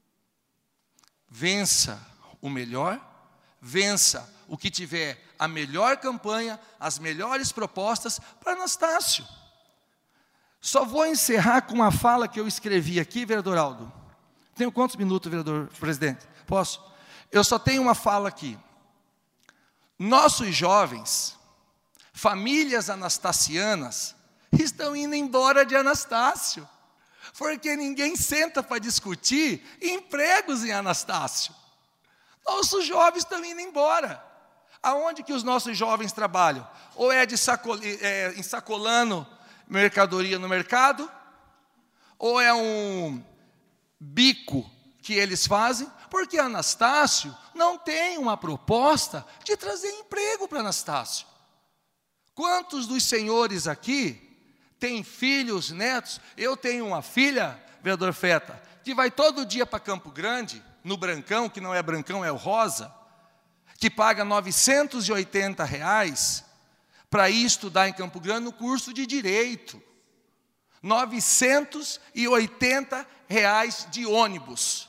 Vença o melhor, vença o que tiver a melhor campanha, as melhores propostas para Anastácio. Só vou encerrar com uma fala que eu escrevi aqui, vereador Aldo. Tenho quantos minutos, vereador presidente? Posso? Eu só tenho uma fala aqui. Nossos jovens, famílias anastacianas, estão indo embora de Anastácio, porque ninguém senta para discutir empregos em Anastácio. Nossos jovens estão indo embora. Aonde que os nossos jovens trabalham? Ou é, de sacol, é ensacolando mercadoria no mercado, ou é um bico que eles fazem, porque Anastácio não tem uma proposta de trazer emprego para Anastácio. Quantos dos senhores aqui têm filhos, netos? Eu tenho uma filha, vereador Feta, que vai todo dia para Campo Grande, no Brancão, que não é Brancão, é o Rosa, que paga novecentos e oitenta reais para ir estudar em Campo Grande no curso de Direito. novecentos e oitenta reais de ônibus.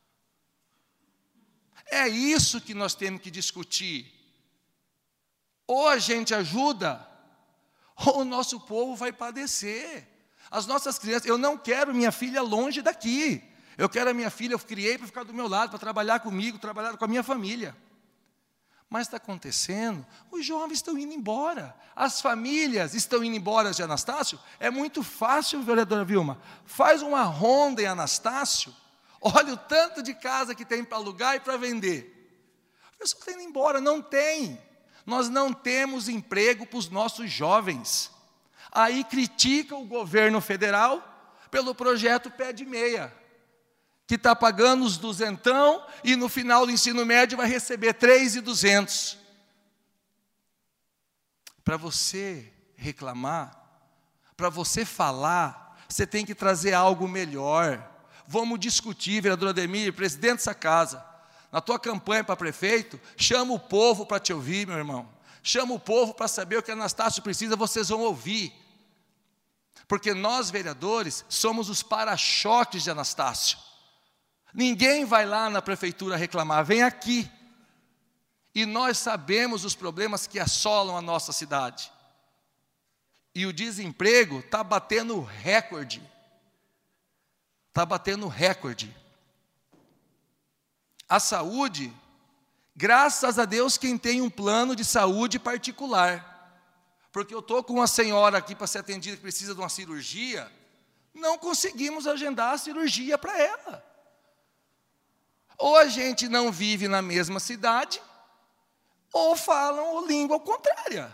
É isso que nós temos que discutir. Ou a gente ajuda, ou o nosso povo vai padecer. As nossas crianças, eu não quero minha filha longe daqui. Eu quero a minha filha, eu criei para ficar do meu lado, para trabalhar comigo, trabalhar com a minha família. Mas está acontecendo, os jovens estão indo embora, as famílias estão indo embora de Anastácio. É muito fácil, vereadora Vilma, faz uma ronda em Anastácio, olha o tanto de casa que tem para alugar e para vender. O pessoal está indo embora, não tem. Nós não temos emprego para os nossos jovens. Aí critica o governo federal pelo projeto Pé de Meia, que está pagando os duzentão e no final do ensino médio vai receber três mil e duzentos. Para você reclamar, para você falar, você tem que trazer algo melhor. Vamos discutir, vereador Ademir, presidente dessa casa, na tua campanha para prefeito, chama o povo para te ouvir, meu irmão. Chama o povo para saber o que Anastácio precisa, vocês vão ouvir. Porque nós, vereadores, somos os para-choques de Anastácio. Ninguém vai lá na prefeitura reclamar, vem aqui. E nós sabemos os problemas que assolam a nossa cidade. E o desemprego está batendo recorde. Está batendo recorde. A saúde, graças a Deus, quem tem um plano de saúde particular. Porque eu estou com uma senhora aqui para ser atendida que precisa de uma cirurgia, não conseguimos agendar a cirurgia para ela. Ou a gente não vive na mesma cidade, ou falam língua contrária.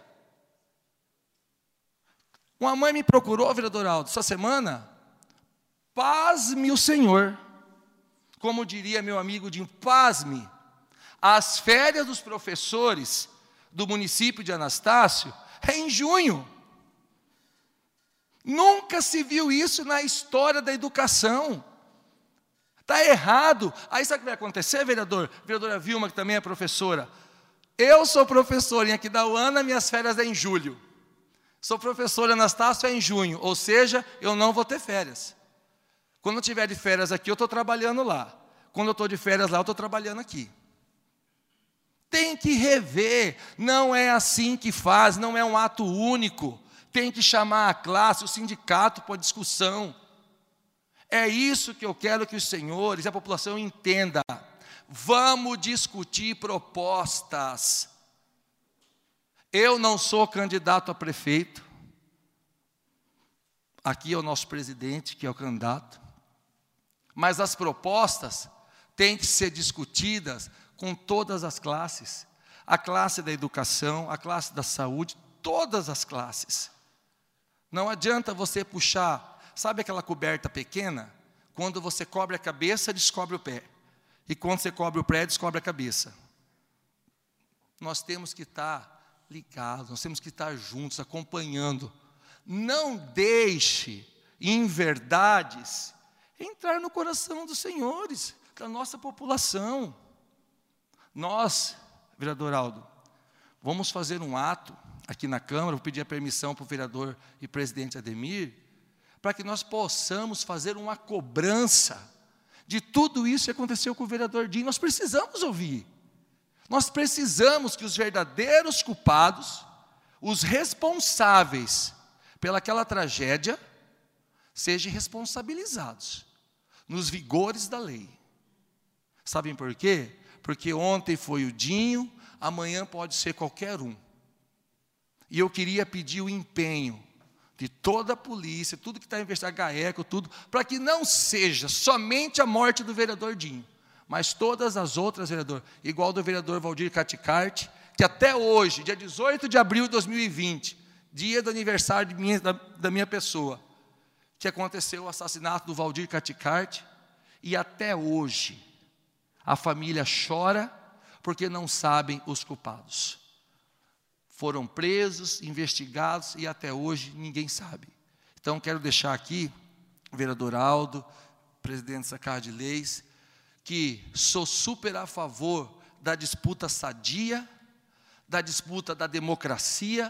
Uma mãe me procurou, vereador Aldo, essa semana, pasme o Senhor. Como diria meu amigo Dinho, pasme. As férias dos professores do município de Anastácio é em junho. Nunca se viu isso na história da educação. Está errado. Aí sabe o que vai acontecer, vereador? Vereadora Vilma, que também é professora. Eu sou professor em Aquidauana, minhas férias é em julho. Sou professor Anastácio é em junho, ou seja, eu não vou ter férias. Quando eu tiver de férias aqui, eu estou trabalhando lá. Quando eu estou de férias lá, eu estou trabalhando aqui. Tem que rever, não é assim que faz, não é um ato único. Tem que chamar a classe, o sindicato para discussão. É isso que eu quero que os senhores e a população entenda. Vamos discutir propostas. Eu não sou candidato a prefeito. Aqui é o nosso presidente, que é o candidato. Mas as propostas têm que ser discutidas com todas as classes, a classe da educação, a classe da saúde, todas as classes. Não adianta você puxar, sabe aquela coberta pequena? Quando você cobre a cabeça, descobre o pé. E quando você cobre o pé, descobre a cabeça. Nós temos que estar ligados, nós temos que estar juntos, acompanhando. Não deixe inverdades entrar no coração dos senhores, da nossa população. Nós, vereador Aldo, vamos fazer um ato aqui na Câmara, vou pedir a permissão para o vereador e presidente Ademir, para que nós possamos fazer uma cobrança de tudo isso que aconteceu com o vereador Dinho. Nós precisamos ouvir. Nós precisamos que os verdadeiros culpados, os responsáveis pelaquela tragédia, sejam responsabilizados nos vigores da lei. Sabem por quê? Porque ontem foi o Dinho, amanhã pode ser qualquer um. E eu queria pedir o empenho de toda a polícia, tudo que está investigando, GAECO, tudo, para que não seja somente a morte do vereador Dinho, mas todas as outras, vereador, igual do vereador Valdir Caticarte, que até hoje, dia dezoito de abril de dois mil e vinte, dia do aniversário de minha, da, da minha pessoa, que aconteceu o assassinato do Valdir Caticarte, e até hoje a família chora porque não sabem os culpados. Foram presos, investigados e até hoje ninguém sabe. Então quero deixar aqui, vereador Aldo, presidente da Casa de Leis, que sou super a favor da disputa sadia, da disputa da democracia.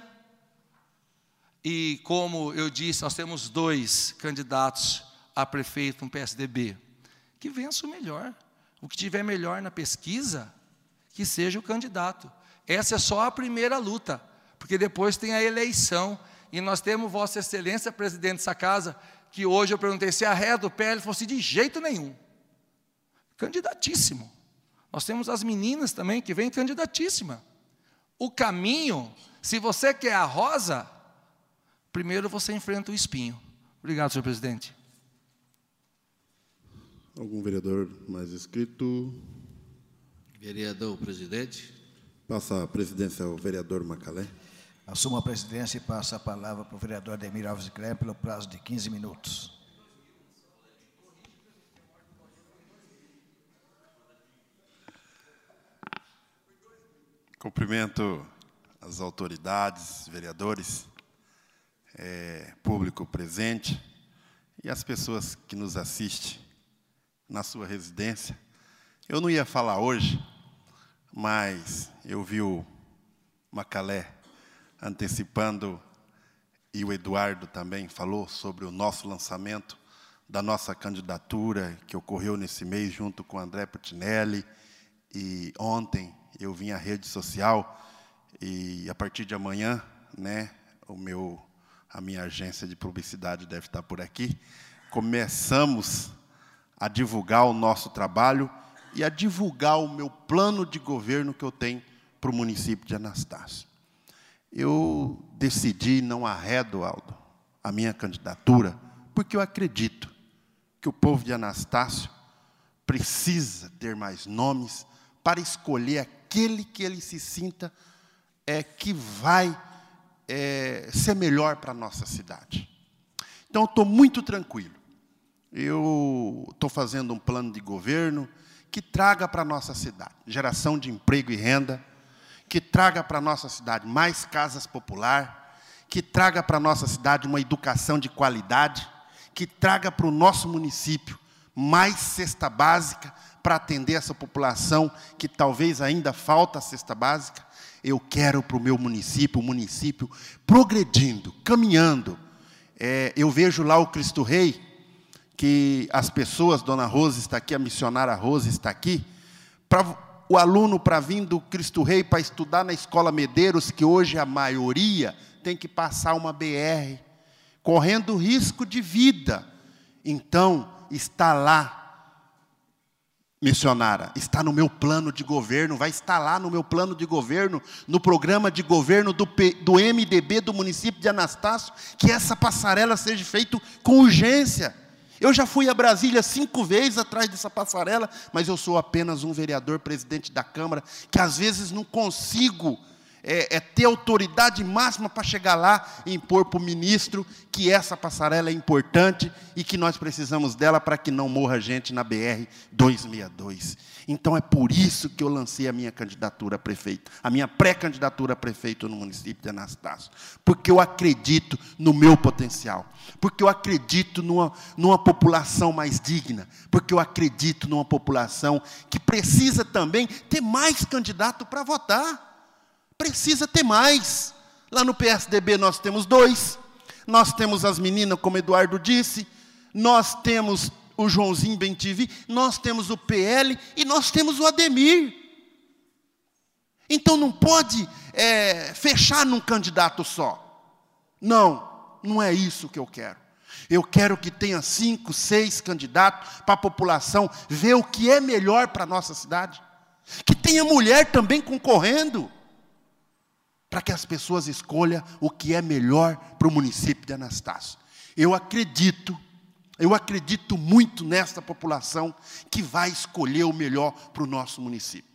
E como eu disse, nós temos dois candidatos a prefeito no P S D B. Que vença o melhor. O que tiver melhor na pesquisa, que seja o candidato. Essa é só a primeira luta, porque depois tem a eleição. E nós temos Vossa Excelência, presidente dessa casa, que hoje eu perguntei se a ré do pé, ele falou assim, de jeito nenhum. Candidatíssimo. Nós temos as meninas também, que vêm candidatíssima. O caminho, se você quer a rosa, primeiro você enfrenta o espinho. Obrigado, senhor presidente. Algum vereador mais inscrito? Vereador presidente. Passa a presidência ao vereador Macalé. Assumo a presidência e passo a palavra para o vereador Ademir Alves de Cléber pelo prazo de quinze minutos. Cumprimento as autoridades, vereadores, é, público presente e as pessoas que nos assistem na sua residência. Eu não ia falar hoje, mas eu vi o Macalé, antecipando, e o Eduardo também falou sobre o nosso lançamento da nossa candidatura, que ocorreu nesse mês junto com o André Putinelli, e ontem eu vim à rede social, e a partir de amanhã, né, o meu, a minha agência de publicidade deve estar por aqui, começamos a divulgar o nosso trabalho e a divulgar o meu plano de governo que eu tenho para o município de Anastácio. Eu decidi, não arredo, Aldo, a minha candidatura, porque eu acredito que o povo de Anastácio precisa ter mais nomes para escolher aquele que ele se sinta é, que vai é, ser melhor para a nossa cidade. Então, eu estou muito tranquilo. Eu estou fazendo um plano de governo que traga para a nossa cidade geração de emprego e renda, que traga para a nossa cidade mais casas populares, que traga para a nossa cidade uma educação de qualidade, que traga para o nosso município mais cesta básica para atender essa população que talvez ainda falta a cesta básica. Eu quero para o meu município, o município progredindo, caminhando. É, eu vejo lá o Cristo Rei, que as pessoas, Dona Rosa está aqui, a missionária Rosa está aqui, para o aluno para vir do Cristo Rei para estudar na Escola Medeiros, que hoje a maioria tem que passar uma B R, correndo risco de vida. Então, está lá, missionária, está no meu plano de governo, vai estar lá no meu plano de governo, no programa de governo do, P, do M D B do município de Anastácio, que essa passarela seja feita com urgência. Eu já fui a Brasília cinco vezes atrás dessa passarela, mas eu sou apenas um vereador, presidente da Câmara, que às vezes não consigo é, é, ter autoridade máxima para chegar lá e impor para o ministro que essa passarela é importante e que nós precisamos dela para que não morra gente na B R duzentos e sessenta e dois. Então, é por isso que eu lancei a minha candidatura a prefeito, a minha pré-candidatura a prefeito no município de Anastácio, porque eu acredito no meu potencial, porque eu acredito numa, numa população mais digna, porque eu acredito numa população que precisa também ter mais candidato para votar. Precisa ter mais. Lá no P S D B nós temos dois, nós temos as meninas, como Eduardo disse, nós temos o Joãozinho Bem T V, nós temos o P L e nós temos o Ademir. Então não pode é, fechar num candidato só. Não, não é isso que eu quero. Eu quero que tenha cinco, seis candidatos para a população ver o que é melhor para a nossa cidade. Que tenha mulher também concorrendo, para que as pessoas escolham o que é melhor para o município de Anastácio. Eu acredito, eu acredito muito nessa população que vai escolher o melhor para o nosso município.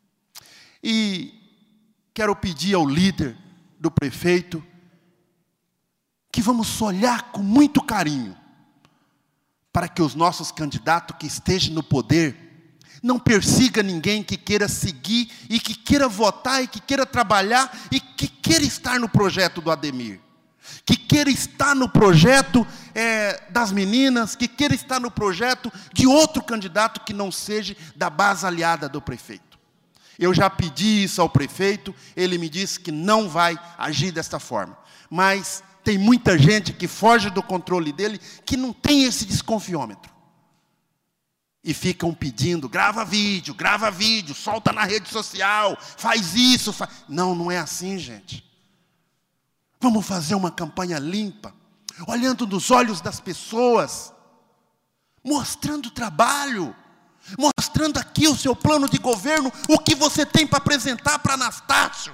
E quero pedir ao líder do prefeito que vamos olhar com muito carinho para que os nossos candidatos que estejam no poder não persiga ninguém que queira seguir e que queira votar e que queira trabalhar e que queira estar no projeto do Ademir, que queira estar no projeto é, das meninas, que queira estar no projeto de outro candidato que não seja da base aliada do prefeito. Eu já pedi isso ao prefeito, ele me disse que não vai agir desta forma, mas tem muita gente que foge do controle dele, que não tem esse desconfiômetro. E ficam pedindo, grava vídeo, grava vídeo, solta na rede social, faz isso. Faz... Não, não é assim, gente. Vamos fazer uma campanha limpa, olhando nos olhos das pessoas, mostrando o trabalho, mostrando aqui o seu plano de governo, o que você tem para apresentar para Anastácio.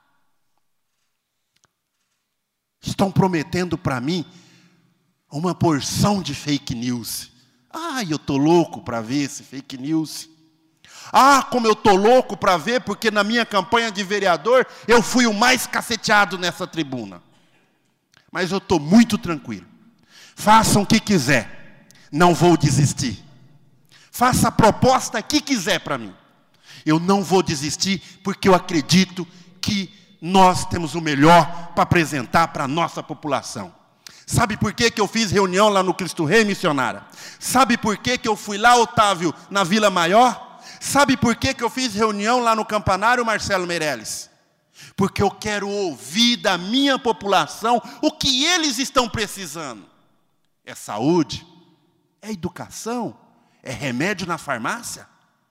Estão prometendo para mim uma porção de fake news. Ah, eu estou louco para ver esse fake news. Ah, como eu estou louco para ver, porque na minha campanha de vereador, eu fui o mais caceteado nessa tribuna. Mas eu estou muito tranquilo. Façam o que quiser, não vou desistir. Faça a proposta que quiser para mim. Eu não vou desistir, porque eu acredito que nós temos o melhor para apresentar para a nossa população. Sabe por que que eu fiz reunião lá no Cristo Rei, missionária? Sabe por que que eu fui lá, Otávio, na Vila Maior? Sabe por que que eu fiz reunião lá no Campanário, Marcelo Meirelles? porque eu quero ouvir da minha população o que eles estão precisando. É saúde? É educação? É remédio na farmácia?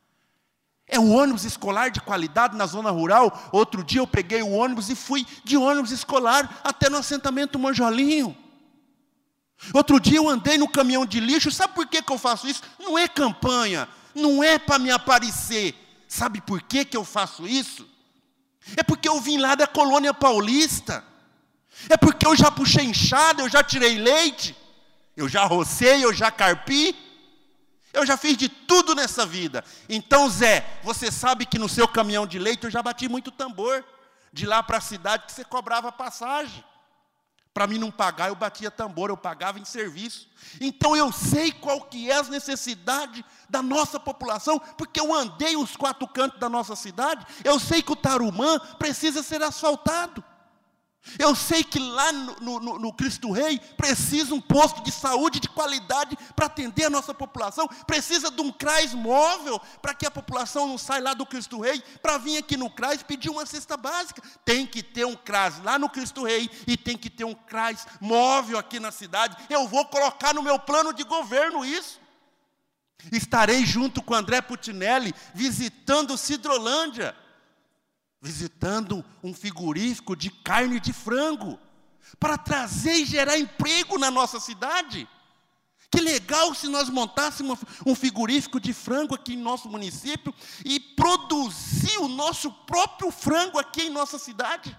É um ônibus escolar de qualidade na zona rural? Outro dia eu peguei o ônibus e fui de ônibus escolar até no assentamento Monjolinho. Outro dia eu andei no caminhão de lixo. Sabe por que que eu faço isso? Não é campanha, não é para me aparecer. Sabe por que que eu faço isso? É porque eu vim lá da colônia paulista. É porque eu já puxei enxada, eu já tirei leite, eu já rocei, eu já carpi. Eu já fiz de tudo nessa vida. Então, Zé, você sabe que no seu caminhão de leite eu já bati muito tambor. De lá para a cidade que você cobrava passagem. Para mim não pagar, eu batia tambor, eu pagava em serviço. Então eu sei qual que é as necessidades da nossa população, porque eu andei os quatro cantos da nossa cidade. Eu sei que o Tarumã precisa ser asfaltado. Eu sei que lá no, no, no Cristo Rei precisa um posto de saúde de qualidade para atender a nossa população. Precisa de um CRAS móvel para que a população não saia lá do Cristo Rei para vir aqui no CRAS pedir uma cesta básica. Tem que ter um CRAS lá no Cristo Rei e tem que ter um CRAS móvel aqui na cidade. Eu vou colocar no meu plano de governo isso. Estarei junto com André Putinelli visitando Sidrolândia, visitando um frigorífico de carne de frango, para trazer e gerar emprego na nossa cidade. Que legal se nós montássemos um frigorífico de frango aqui em nosso município e produzir o nosso próprio frango aqui em nossa cidade.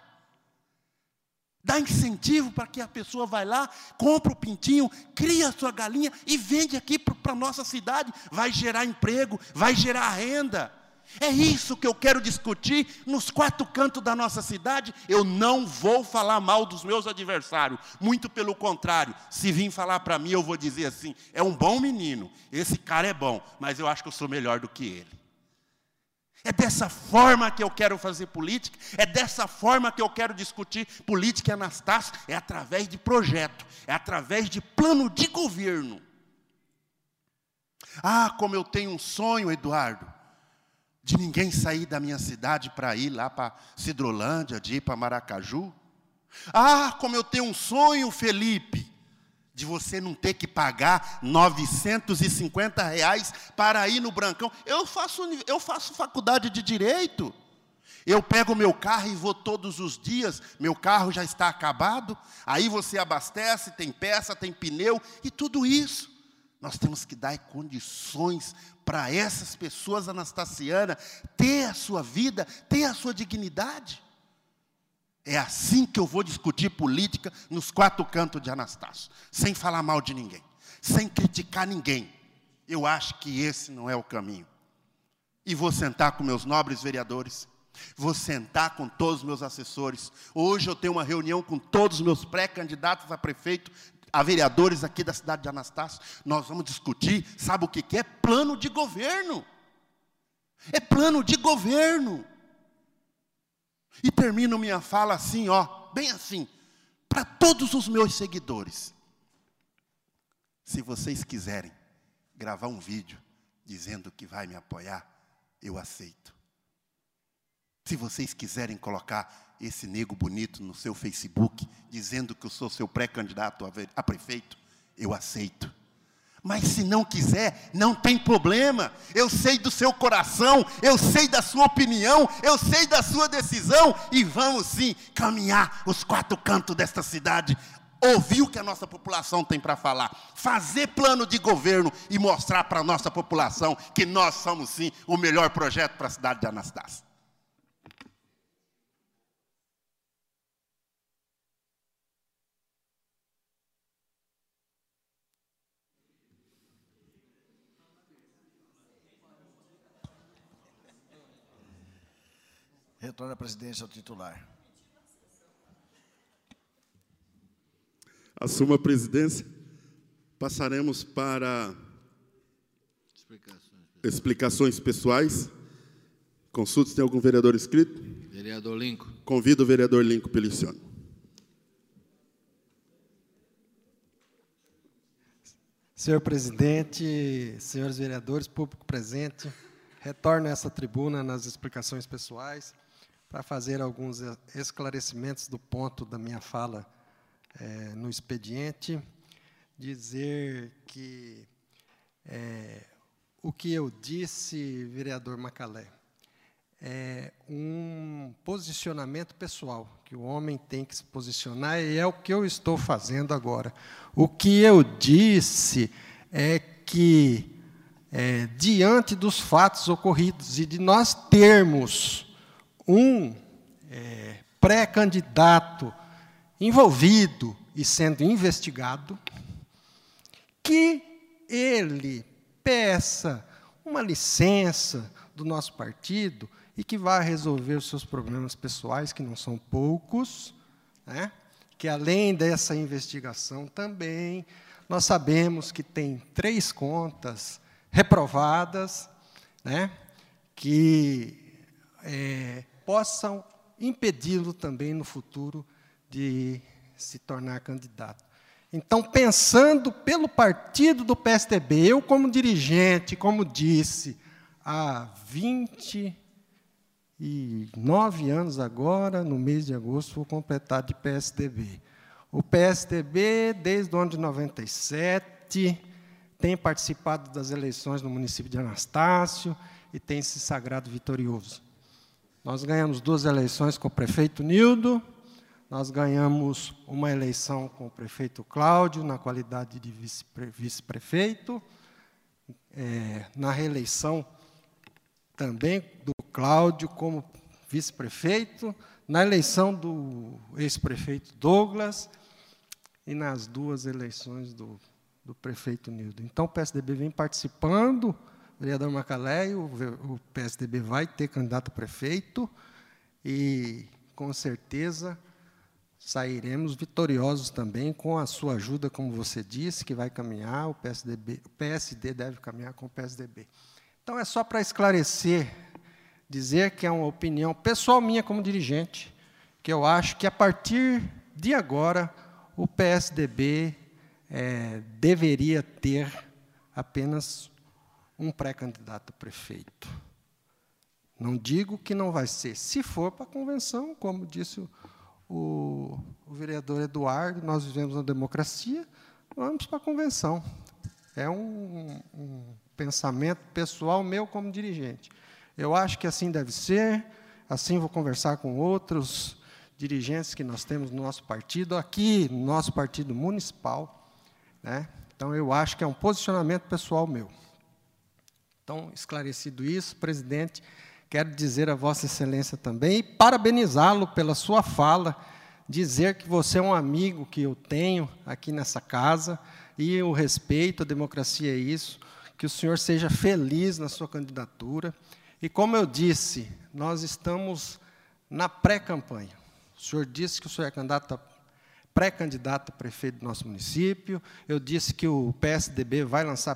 Dá incentivo para que a pessoa vai lá, compra o pintinho, cria a sua galinha e vende aqui para a nossa cidade. Vai gerar emprego, vai gerar renda. É isso que eu quero discutir nos quatro cantos da nossa cidade. Eu não vou falar mal dos meus adversários, muito pelo contrário. Se vir falar para mim, eu vou dizer assim: é um bom menino, esse cara é bom, mas eu acho que eu sou melhor do que ele. É dessa forma que eu quero fazer política, é dessa forma que eu quero discutir política, Anastácio, é através de projeto, é através de plano de governo. Ah, como eu tenho um sonho, Eduardo, de ninguém sair da minha cidade para ir lá para Sidrolândia, de ir para Maracaju. Ah, como eu tenho um sonho, Felipe, de você não ter que pagar novecentos e cinquenta reais para ir no Brancão. Eu faço, eu faço faculdade de Direito. Eu pego o meu carro e vou todos os dias, meu carro já está acabado, aí você abastece, tem peça, tem pneu e tudo isso. Nós temos que dar condições para essas pessoas, Anastasiana, ter a sua vida, ter a sua dignidade. É assim que eu vou discutir política nos quatro cantos de Anastácio, sem falar mal de ninguém, sem criticar ninguém. Eu acho que esse não é o caminho. E vou sentar com meus nobres vereadores, vou sentar com todos os meus assessores. Hoje eu tenho uma reunião com todos os meus pré-candidatos a prefeito, a vereadores aqui da cidade de Anastácio. Nós vamos discutir, sabe o que que é? Plano de governo. É plano de governo. E termino minha fala assim, ó, bem assim, para todos os meus seguidores. Se vocês quiserem gravar um vídeo dizendo que vai me apoiar, eu aceito. Se vocês quiserem colocar esse nego bonito no seu Facebook, dizendo que eu sou seu pré-candidato a prefeito, eu aceito. Mas se não quiser, não tem problema. Eu sei do seu coração, eu sei da sua opinião, eu sei da sua decisão. E vamos sim caminhar os quatro cantos desta cidade, ouvir o que a nossa população tem para falar, fazer plano de governo e mostrar para a nossa população que nós somos sim o melhor projeto para a cidade de Anastácio. Retorna a presidência ao titular. Assuma a presidência. Passaremos para Explicações. explicações pessoais. Consulta se tem algum vereador inscrito. Vereador Lincoln. Convido o vereador Lincoln Pelicione. Senhor presidente, senhores vereadores, público presente, retorno a essa tribuna nas explicações pessoais, para fazer alguns esclarecimentos do ponto da minha fala é, no expediente, dizer que é, o que eu disse, vereador Macalé, é um posicionamento pessoal, que o homem tem que se posicionar, e é o que eu estou fazendo agora. O que eu disse é que, é, diante dos fatos ocorridos e de nós termos um é, pré-candidato envolvido e sendo investigado, que ele peça uma licença do nosso partido e que vá resolver os seus problemas pessoais, que não são poucos, né? Que, além dessa investigação também, nós sabemos que tem três contas reprovadas, né? Que é, possam impedi-lo também, no futuro, de se tornar candidato. Então, pensando pelo partido do P S D B, eu, como dirigente, como disse, há vinte e nove anos agora, no mês de agosto, vou completar de P S D B. O P S D B, desde o ano de noventa e sete, tem participado das eleições no município de Anastácio e tem se sagrado vitorioso. Nós ganhamos duas eleições com o prefeito Nildo, nós ganhamos uma eleição com o prefeito Cláudio, na qualidade de vice-prefeito, é, na reeleição também do Cláudio como vice-prefeito, na eleição do ex-prefeito Douglas e nas duas eleições do, do prefeito Nildo. Então, o P S D B vem participando, o vereador Macalé, o, o P S D B vai ter candidato a prefeito e, com certeza, sairemos vitoriosos também com a sua ajuda, como você disse, que vai caminhar, o P S D B, o P S D deve caminhar com o P S D B. Então, é só para esclarecer, dizer que é uma opinião pessoal minha como dirigente, que eu acho que, a partir de agora, o P S D B é, deveria ter apenas um pré-candidato a prefeito. Não digo que não vai ser. Se for para a convenção, como disse o, o, o vereador Eduardo, nós vivemos na democracia, vamos para a convenção. É um, um pensamento pessoal meu como dirigente. Eu acho que assim deve ser, assim vou conversar com outros dirigentes que nós temos no nosso partido, aqui no nosso partido municipal, né? Então, eu acho que é um posicionamento pessoal meu. Então, esclarecido isso, presidente, quero dizer a Vossa Excelência também, e parabenizá-lo pela sua fala, dizer que você é um amigo que eu tenho aqui nessa casa, e o respeito, a democracia é isso, que o senhor seja feliz na sua candidatura. E, como eu disse, nós estamos na pré-campanha. O senhor disse que o senhor é candidato a pré-candidato a prefeito do nosso município. Eu disse que o P S D B vai lançar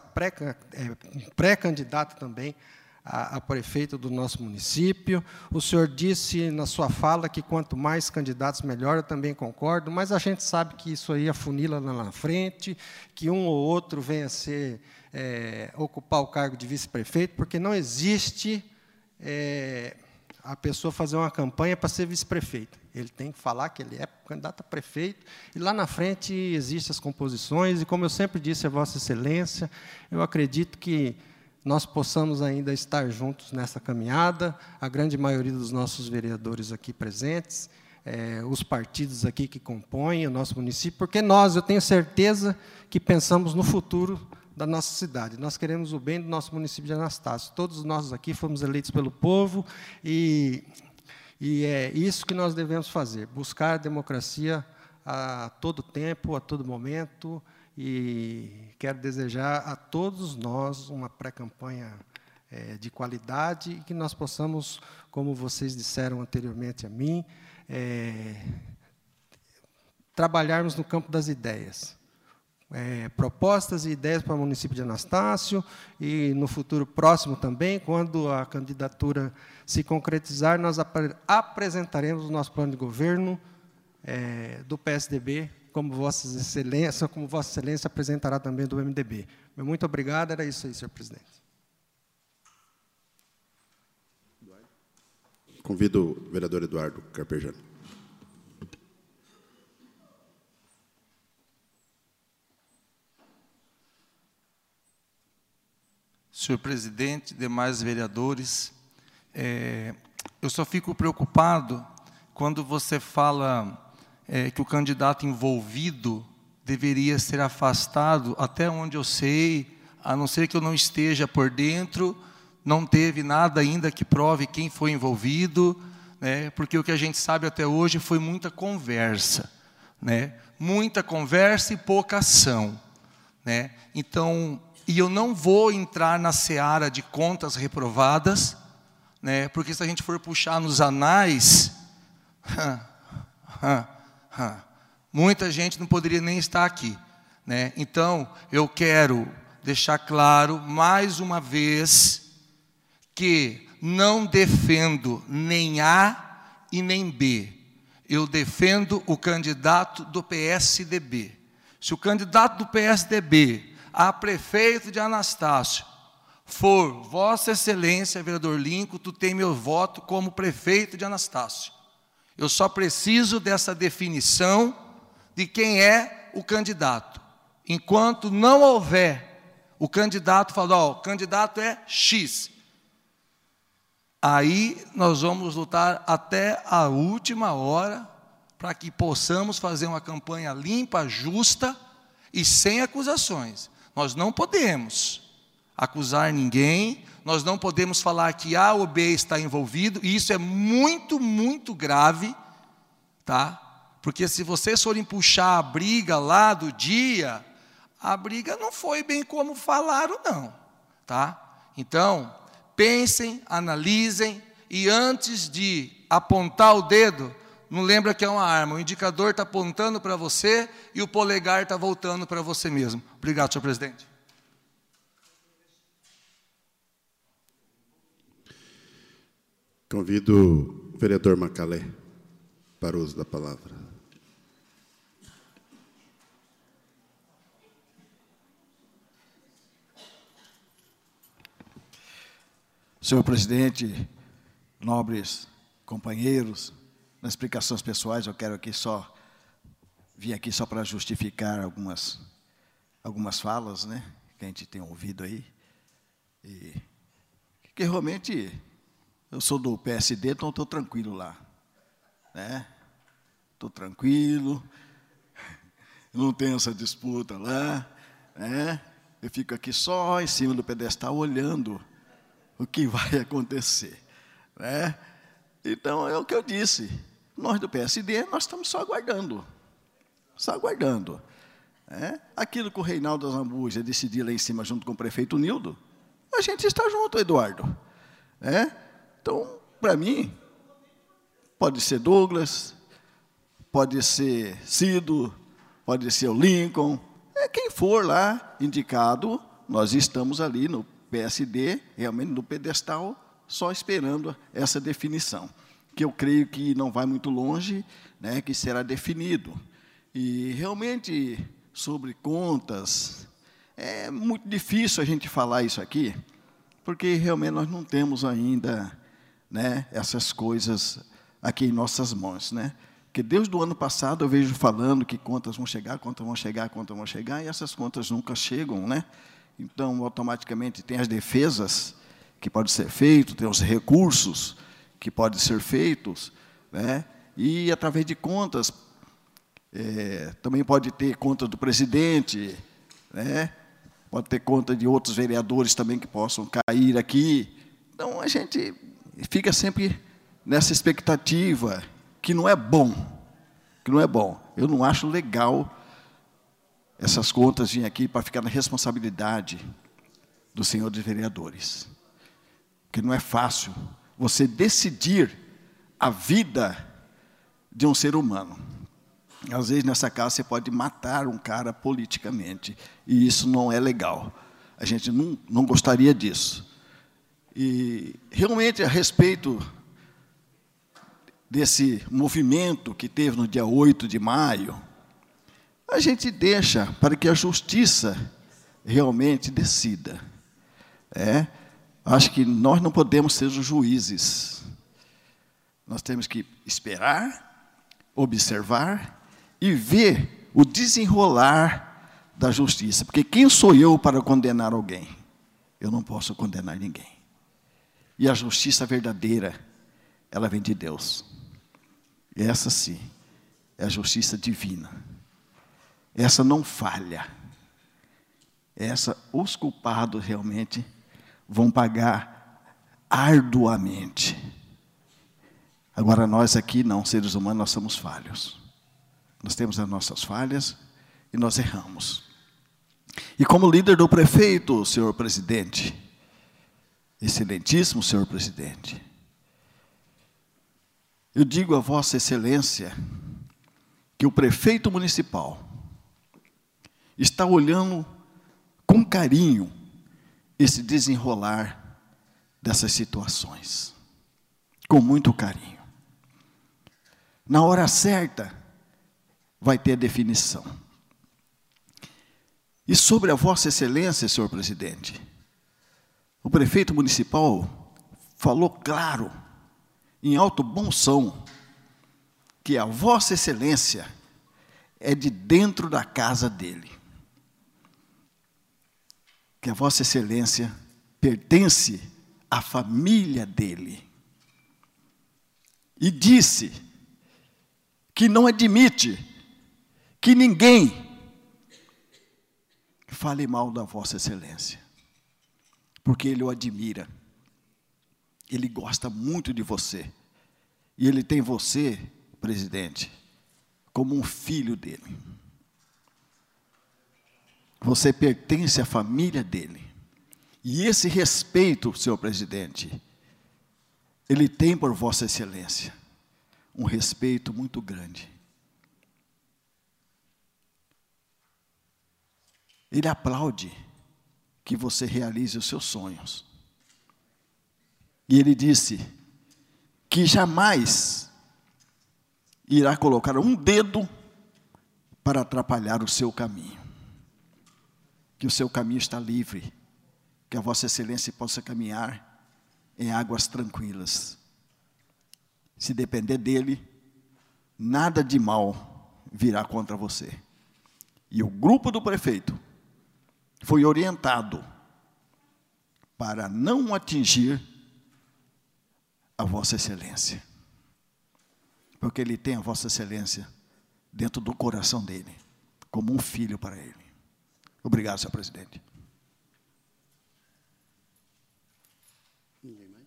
pré-candidato também a, a prefeito do nosso município. O senhor disse na sua fala que quanto mais candidatos, melhor. Eu também concordo, mas a gente sabe que isso aí afunila lá na frente, que um ou outro venha a ser, é, ocupar o cargo de vice-prefeito, porque não existe é, a pessoa fazer uma campanha para ser vice-prefeito. Ele tem que falar que ele é candidato a prefeito, e lá na frente existem as composições, e, como eu sempre disse a Vossa Excelência, eu acredito que nós possamos ainda estar juntos nessa caminhada, a grande maioria dos nossos vereadores aqui presentes, é, os partidos aqui que compõem o nosso município, porque nós, eu tenho certeza que pensamos no futuro da nossa cidade. Nós queremos o bem do nosso município de Anastácio. Todos nós aqui fomos eleitos pelo povo, e, e é isso que nós devemos fazer, buscar a democracia a todo tempo, a todo momento, e quero desejar a todos nós uma pré-campanha é, de qualidade, e que nós possamos, como vocês disseram anteriormente a mim, é, trabalharmos no campo das ideias. É, propostas e ideias para o município de Anastácio, e no futuro próximo também, quando a candidatura se concretizar, nós ap apresentaremos o nosso plano de governo é, do P S D B, como Vossa Excelência, como Vossa Excelência apresentará também do M D B. Muito obrigado, era isso aí, senhor presidente. Convido o vereador Eduardo Carpegiani. Senhor presidente, demais vereadores, é, eu só fico preocupado quando você fala é, que o candidato envolvido deveria ser afastado, até onde eu sei, a não ser que eu não esteja por dentro, não teve nada ainda que prove quem foi envolvido, né, porque o que a gente sabe até hoje foi muita conversa, né, muita conversa e pouca ação, né, então... E eu não vou entrar na seara de contas reprovadas, né, porque se a gente for puxar nos anais, muita gente não poderia nem estar aqui, né? Então, eu quero deixar claro, mais uma vez, que não defendo nem A e nem B. Eu defendo o candidato do P S D B. Se o candidato do P S D B... a prefeito de Anastácio for Vossa Excelência, vereador Lincoln, tu tem meu voto como prefeito de Anastácio. Eu só preciso dessa definição de quem é o candidato. Enquanto não houver o candidato, falando, ó, o candidato é X. Aí nós vamos lutar até a última hora para que possamos fazer uma campanha limpa, justa e sem acusações. Nós não podemos acusar ninguém, nós não podemos falar que A ou B está envolvido, e isso é muito, muito grave, tá? Porque se vocês forem puxar a briga lá do dia, a briga não foi bem como falaram, não, tá? Então, pensem, analisem, e antes de apontar o dedo, não lembra que é uma arma, o indicador está apontando para você e o polegar está voltando para você mesmo. Obrigado, senhor presidente. Convido o vereador Macalé para o uso da palavra. Senhor presidente, nobres companheiros, nas explicações pessoais, eu quero aqui só, vim aqui só para justificar algumas, algumas falas, né, que a gente tem ouvido aí, e que realmente, eu sou do P S D, então estou tranquilo lá, né, estou tranquilo, não tenho essa disputa lá, né, eu fico aqui só em cima do pedestal olhando o que vai acontecer, né. Então, é o que eu disse, nós do P S D, nós estamos só aguardando, só aguardando. É? Aquilo que o Reinaldo Azambuja decidiu lá em cima, junto com o prefeito Nildo, a gente está junto, Eduardo. É? Então, para mim, pode ser Douglas, pode ser Cido, pode ser o Lincoln, é quem for lá indicado, nós estamos ali no P S D, realmente no pedestal, só esperando essa definição, que eu creio que não vai muito longe, né, que será definido. E, realmente, sobre contas, é muito difícil a gente falar isso aqui, porque, realmente, nós não temos ainda, né, essas coisas aqui em nossas mãos, né? Porque desde o ano passado eu vejo falando que contas vão chegar, contas vão chegar, contas vão chegar, e essas contas nunca chegam, né? Então, automaticamente, tem as defesas que podem ser feitas, tem os recursos que podem ser feitos, né? E, através de contas, é, também pode ter conta do presidente, né? Pode ter conta de outros vereadores também que possam cair aqui. Então, a gente fica sempre nessa expectativa, que não é bom, que não é bom. Eu não acho legal essas contas virem aqui para ficar na responsabilidade dos senhores vereadores. Porque não é fácil você decidir a vida de um ser humano. Às vezes, nessa casa, você pode matar um cara politicamente, e isso não é legal. A gente não, não gostaria disso. E, realmente, a respeito desse movimento que teve no dia oito de maio, a gente deixa para que a justiça realmente decida. É? Acho que nós não podemos ser os juízes. Nós temos que esperar, observar e ver o desenrolar da justiça. Porque quem sou eu para condenar alguém? Eu não posso condenar ninguém. E a justiça verdadeira, ela vem de Deus. E essa sim, é a justiça divina. Essa não falha. Essa, os culpados realmente vão pagar arduamente. Agora nós aqui, não, seres humanos, nós somos falhos. Nós temos as nossas falhas e nós erramos. E como líder do prefeito, senhor presidente, excelentíssimo senhor presidente, eu digo a vossa excelência que o prefeito municipal está olhando com carinho esse desenrolar dessas situações, com muito carinho. Na hora certa, vai ter a definição. E sobre a vossa excelência, senhor presidente, o prefeito municipal falou claro, em alto bom som, que a vossa excelência é de dentro da casa dele. Que a vossa excelência pertence à família dele. E disse que não admite que ninguém fale mal da vossa excelência, porque ele o admira, ele gosta muito de você, e ele tem você, presidente, como um filho dele. Você pertence à família dele, e esse respeito, senhor presidente, ele tem por vossa excelência, um respeito muito grande. Ele aplaude que você realize os seus sonhos. E ele disse que jamais irá colocar um dedo para atrapalhar o seu caminho. Que o seu caminho está livre, que a vossa excelência possa caminhar em águas tranquilas. Se depender dele, nada de mal virá contra você. E o grupo do prefeito foi orientado para não atingir a vossa excelência, porque ele tem a vossa excelência dentro do coração dele, como um filho para ele. Obrigado, senhor presidente. Ninguém mais?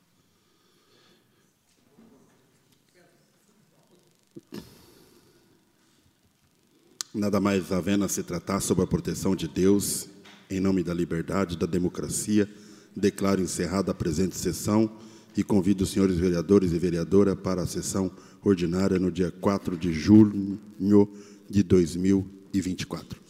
Nada mais havendo a se tratar sobre a proteção de Deus, em nome da liberdade e da democracia, declaro encerrada a presente sessão e convido os senhores vereadores e vereadora para a sessão ordinária no dia quatro de junho de dois mil e vinte e quatro.